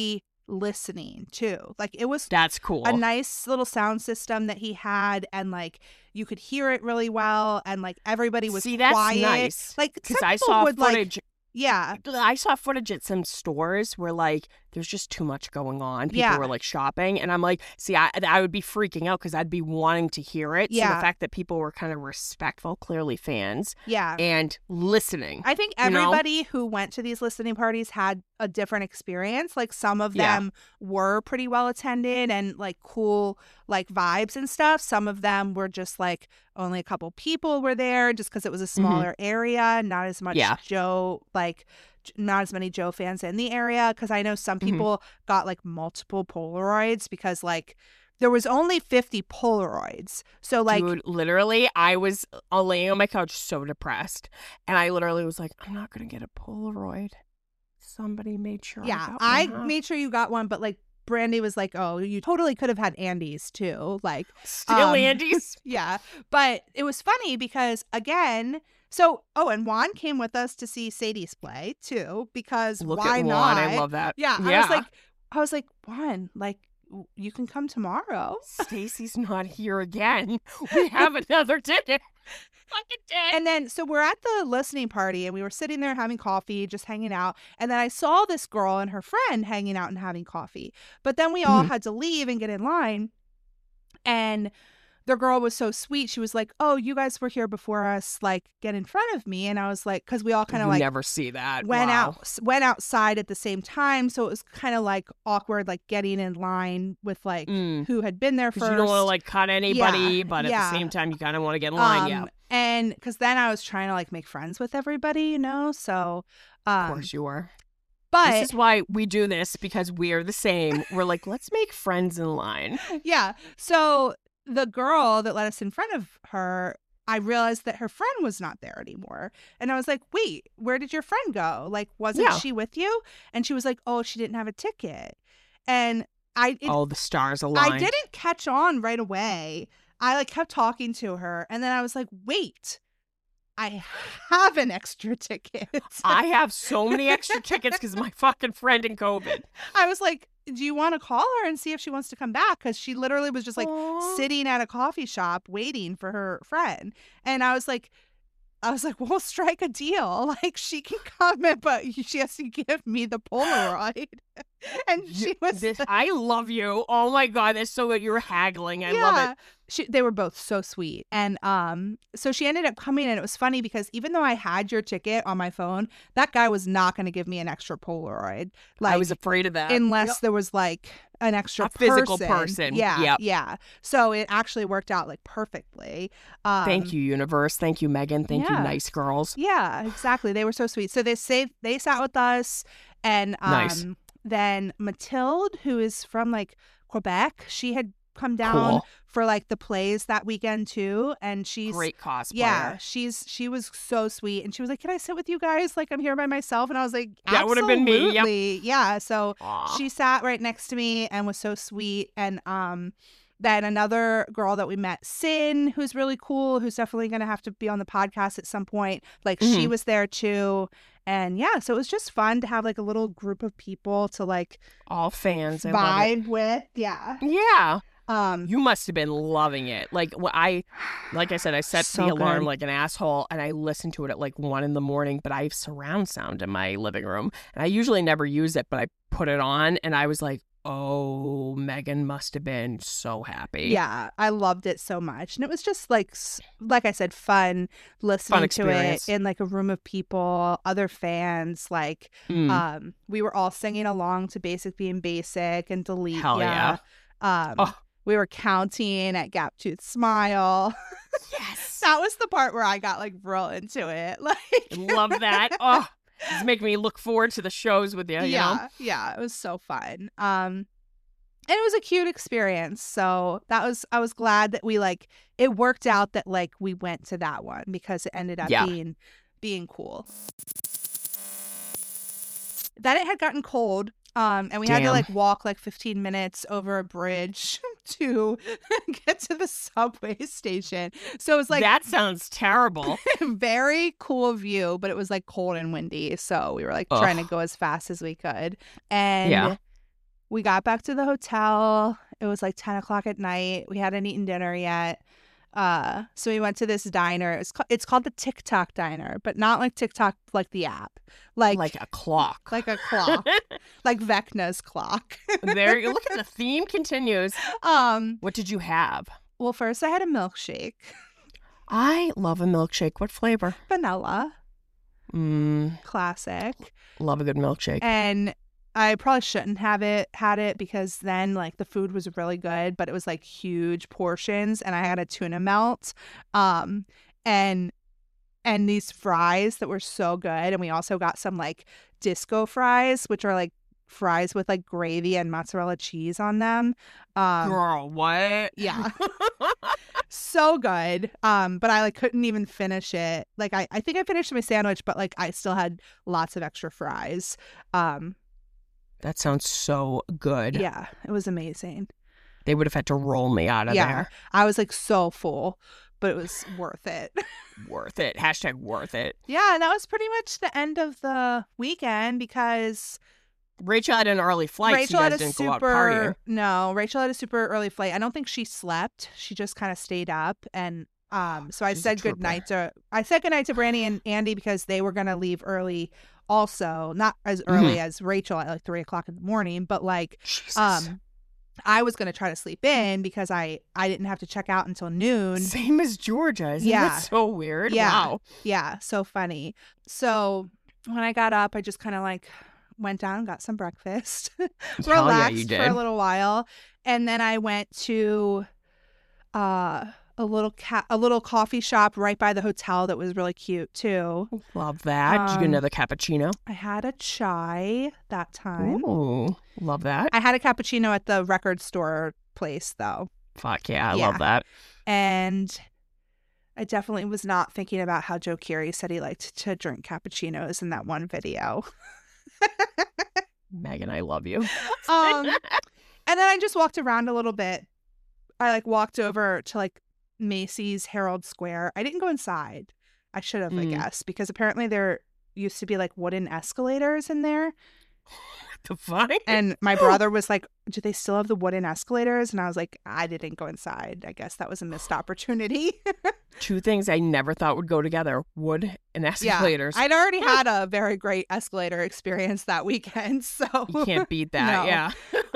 S4: listening too. Like it was
S3: that's cool.
S4: A nice little sound system that he had, and like you could hear it really well, and like everybody was
S3: that's
S4: quiet.
S3: Nice.
S4: Like
S3: because I saw footage.
S4: Yeah.
S3: I saw footage at some stores where, like, there's just too much going on. People were, like, shopping. And I'm like, see, I would be freaking out because I'd be wanting to hear it.
S4: Yeah.
S3: So the fact that people were kind of respectful, clearly fans.
S4: Yeah.
S3: And listening.
S4: I think everybody who went to these listening parties had a different experience. Like, some of them were pretty well attended and, like, cool, like, vibes and stuff. Some of them were just, like, only a couple people were there just because it was a smaller area, not as much Joe, like, not as many Joe fans in the area. Because I know some people got, like, multiple Polaroids because, like, there was only 50 Polaroids. So, like...
S3: Dude, literally, I was laying on my couch so depressed. And I literally was like, I'm not going to get a Polaroid. Somebody made sure I
S4: made sure you got one, but, like, Brandy was like, oh, you totally could have had Andy's too. Like,
S3: still Andy's?
S4: Yeah. But it was funny because, again... So, and Juan came with us to see Sadie's play too, because why
S3: at
S4: not?
S3: Juan, I love that.
S4: Yeah. I was like, Juan, like, you can come tomorrow.
S3: Stacy's not here again. We have another ticket. Fucking dead.
S4: And then, so we're at the listening party and we were sitting there having coffee, just hanging out. And then I saw this girl and her friend hanging out and having coffee. But then we all had to leave and get in line. And the girl was so sweet. She was like, oh, you guys were here before us, like, get in front of me. And I was like, because we all kind of like
S3: never see that.
S4: Went outside at the same time. So it was kind of like awkward, like getting in line with like who had been there first.
S3: You don't want to like cut anybody, but at the same time, you kind of want to get in line.
S4: And because then I was trying to like make friends with everybody, you know? So
S3: of course you were.
S4: But
S3: this is why we do this, because we are the same. We're like, let's make friends in line.
S4: Yeah. So the girl that let us in front of her, I realized that her friend was not there anymore. And I was like, wait, where did your friend go? Like, wasn't she with you? And she was like, oh, she didn't have a ticket. And
S3: the stars aligned.
S4: I didn't catch on right away. I like kept talking to her. And then I was like, wait, I have an extra ticket.
S3: I have so many extra tickets because of my fucking friend in COVID.
S4: I was like, do you want to call her and see if she wants to come back? Because she literally was just like sitting at a coffee shop waiting for her friend. And I was like, we'll strike a deal. Like, she can come in, but she has to give me the Polaroid. And she was
S3: I love you. Oh my God, that's so good. You're haggling. I love it.
S4: They were both so sweet. And so she ended up coming, and it was funny because even though I had your ticket on my phone, that guy was not going to give me an extra Polaroid. Like,
S3: I was afraid of that.
S4: Unless there was like an extra
S3: physical person.
S4: Yeah. So it actually worked out like perfectly.
S3: Thank you, universe. Thank you, Megan. Thank you, nice girls.
S4: Yeah, exactly. They were so sweet. So they sat with us, and
S3: nice.
S4: Then Mathilde, who is from like Quebec, she had come down for like the plays that weekend too, and she's
S3: great cosplayer.
S4: Yeah, she was so sweet, and she was like, "Can I sit with you guys? Like, I'm here by myself." And I was like,
S3: "That would have been me." Yep.
S4: Yeah. So she sat right next to me and was so sweet, and then another girl that we met, Sin, who's really cool, who's definitely going to have to be on the podcast at some point. Like, she was there too. And yeah, so it was just fun to have like a little group of people to like
S3: all fans
S4: vibe with. Yeah.
S3: Yeah. You must have been loving it. Like I said, I set the alarm like an asshole, and I listened to it at like 1 a.m. But I have surround sound in my living room, and I usually never use it, but I put it on, and I was like, oh, Megan must have been so happy.
S4: Yeah, I loved it so much. And it was just like I said, fun listening to it in like a room of people, other fans. Like, we were all singing along to Basic Being Basic and Delete.
S3: Hell yeah.
S4: We were counting at Gap Tooth Smile.
S3: Yes.
S4: That was the part where I got like real into it. Like,
S3: love that. Oh. It's making me look forward to the shows with you.
S4: Yeah, it was so fun. And it was a cute experience. So I was glad that we like it worked out that like we went to that one because it ended up being cool. Then it had gotten cold. And we had to like walk like 15 minutes over a bridge to get to the subway station. So it was like,
S3: that sounds terrible.
S4: Very cool view, but it was like cold and windy. So we were like trying to go as fast as we could. And we got back to the hotel. It was like 10 o'clock at night. We hadn't eaten dinner yet. So we went to this diner. It's called the TikTok Diner, but not like TikTok, like the app.
S3: Like a clock.
S4: Like a clock. Like Vecna's clock.
S3: There you look at the theme continues. What did you have?
S4: Well, first I had a milkshake.
S3: I love a milkshake. What flavor?
S4: Vanilla. Classic.
S3: Love a good milkshake.
S4: And I probably shouldn't have had it because then like the food was really good, but it was like huge portions, and I had a tuna melt, and these fries that were so good, and we also got some like disco fries, which are like fries with like gravy and mozzarella cheese on them.
S3: Girl, what?
S4: Yeah. So good. But I like couldn't even finish it. Like I think I finished my sandwich, but like I still had lots of extra fries.
S3: That sounds so good.
S4: Yeah, it was amazing.
S3: They would have had to roll me out of there.
S4: I was like so full, but it was worth it.
S3: Worth it. Hashtag worth it.
S4: Yeah, and that was pretty much the end of the weekend because
S3: Rachel had an early flight.
S4: Rachel
S3: so you
S4: had
S3: guys
S4: a
S3: didn't go out partying.
S4: No, Rachel had a super early flight. I don't think she slept. She just kind of stayed up, and so I said goodnight to Brandy and Andy because they were gonna leave early. Also, not as early as Rachel at like 3 o'clock in the morning, but like,
S3: Jesus.
S4: I was gonna try to sleep in because I didn't have to check out until noon.
S3: Same as Georgia. Isn't that so weird?
S4: Yeah.
S3: Wow.
S4: Yeah. So funny. So when I got up, I just kind of like went down, got some breakfast, relaxed for a little while, and then I went to a little coffee shop right by the hotel that was really cute too.
S3: Love that. Did you get another cappuccino?
S4: I had a chai that time.
S3: Ooh, love that.
S4: I had a cappuccino at the record store place though.
S3: Fuck yeah, I love that.
S4: And I definitely was not thinking about how Joe Keery said he liked to drink cappuccinos in that one video.
S3: Megan, I love you.
S4: And then I just walked around a little bit. I like walked over to like Macy's Herald Square. I didn't go inside. I should have, I guess, because apparently there used to be like wooden escalators in there.
S3: What the fuck?
S4: And my brother was like, do they still have the wooden escalators? And I was like, I didn't go inside. I guess that was a missed opportunity.
S3: Two things I never thought would go together: wood and escalators.
S4: Yeah, I'd already had a very great escalator experience that weekend, so
S3: you can't beat that.
S4: No.
S3: Yeah.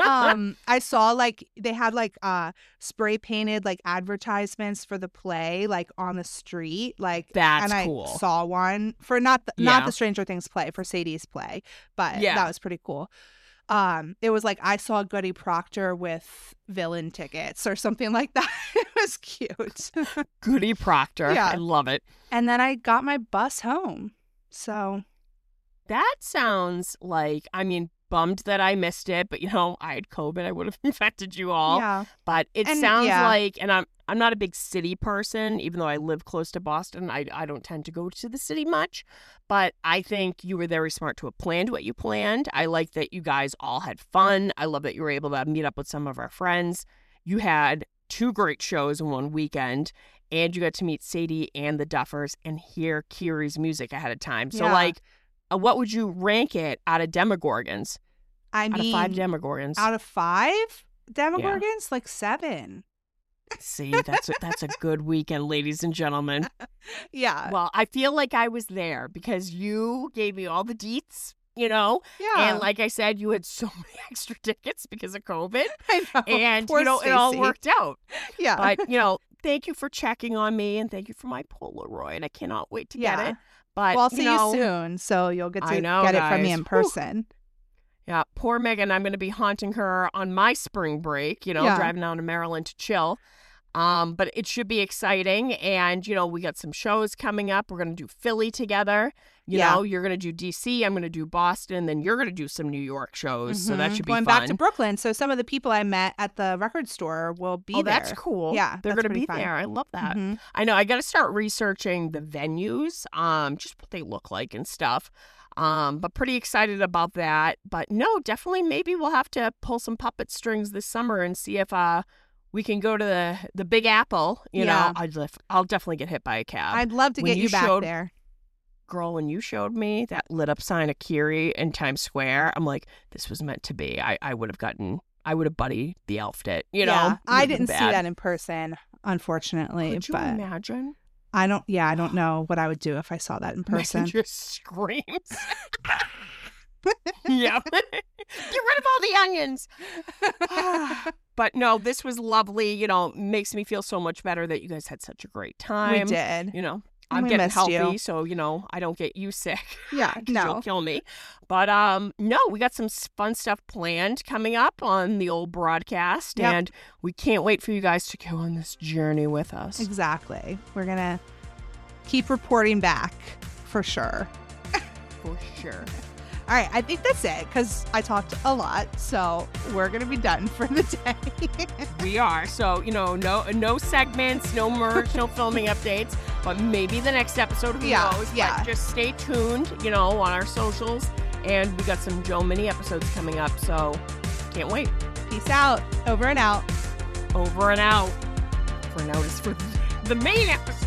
S4: I saw like they had like spray painted like advertisements for the play like on the street, like
S3: that's
S4: and
S3: cool.
S4: I saw one for not the Stranger Things play, for Sadie's play, but that was pretty cool. It was like I saw Goody Proctor with villain tickets or something like that. It was cute.
S3: Goody Proctor. Yeah. I love it.
S4: And then I got my bus home. So
S3: that sounds like, I mean, bummed that I missed it, but you know, I had COVID. I would have infected you all.
S4: Yeah.
S3: But it sounds like, and I'm not a big city person, even though I live close to Boston. I don't tend to go to the city much, but I think you were very smart to have planned what you planned. I like that you guys all had fun. I love that you were able to meet up with some of our friends. You had 2 great shows in one weekend, and you got to meet Sadie and the Duffers and hear Keery's music ahead of time. So like, what would you rank it out of Demogorgons?
S4: I mean,
S3: out of 5 Demogorgons.
S4: Out of 5 Demogorgons, like 7.
S3: See, that's a good weekend, ladies and gentlemen.
S4: Yeah.
S3: Well, I feel like I was there because you gave me all the deets, you know?
S4: Yeah.
S3: And like I said, you had so many extra tickets because of COVID.
S4: I know.
S3: And,
S4: Poor
S3: you know,
S4: Stacey.
S3: it all worked out.
S4: Yeah.
S3: But, you know, thank you for checking on me and thank you for my Polaroid. I cannot wait to get it. But
S4: well, I'll see you soon, so you'll get to get it from me in person.
S3: Yeah, poor Megan. I'm going to be haunting her on my spring break, you know, driving down to Maryland to chill. But it should be exciting. And, you know, we got some shows coming up. We're going to do Philly together. You know, you're going to do DC. I'm going to do Boston. Then you're going to do some New York shows. So that should be
S4: going
S3: fun.
S4: Back to Brooklyn. So some of the people I met at the record store will be there.
S3: Oh, that's cool.
S4: Yeah,
S3: they're going to be there. I love that. I know. I got to start researching the venues, just what they look like and stuff. But pretty excited about that. But no, definitely maybe we'll have to pull some puppet strings this summer and see if we can go to the Big Apple. You know, I'll definitely get hit by a cab.
S4: I'd love to get you back there.
S3: girl, when you showed me that lit up sign of Kiri in Times Square, I'm like, this was meant to be. I would have Buddy the Elfed it, you know?
S4: I didn't see that in person, unfortunately.
S3: Could you imagine?
S4: I don't know what I would do if I saw that in person.
S3: Just screams. Yeah. Get rid of all the onions. But no, this was lovely. You know, makes me feel so much better that you guys had such a great time.
S4: We did.
S3: You know, I'm getting healthy, so, you know, I don't get you sick.
S4: Yeah, no.
S3: You'll kill me. But no, we got some fun stuff planned coming up on the old broadcast. Yep. And we can't wait for you guys to go on this journey with us.
S4: Exactly. We're going to keep reporting back for sure.
S3: For sure.
S4: All right, I think that's it because I talked a lot, so we're going to be done for the day.
S3: We are. So, you know, no segments, no merch, no filming updates, but maybe the next episode, who knows? Yeah. But just stay tuned, you know, on our socials, and we got some Joe mini episodes coming up, so can't wait.
S4: Peace out. Over and out.
S3: Over and out. For now, it's for the main episode.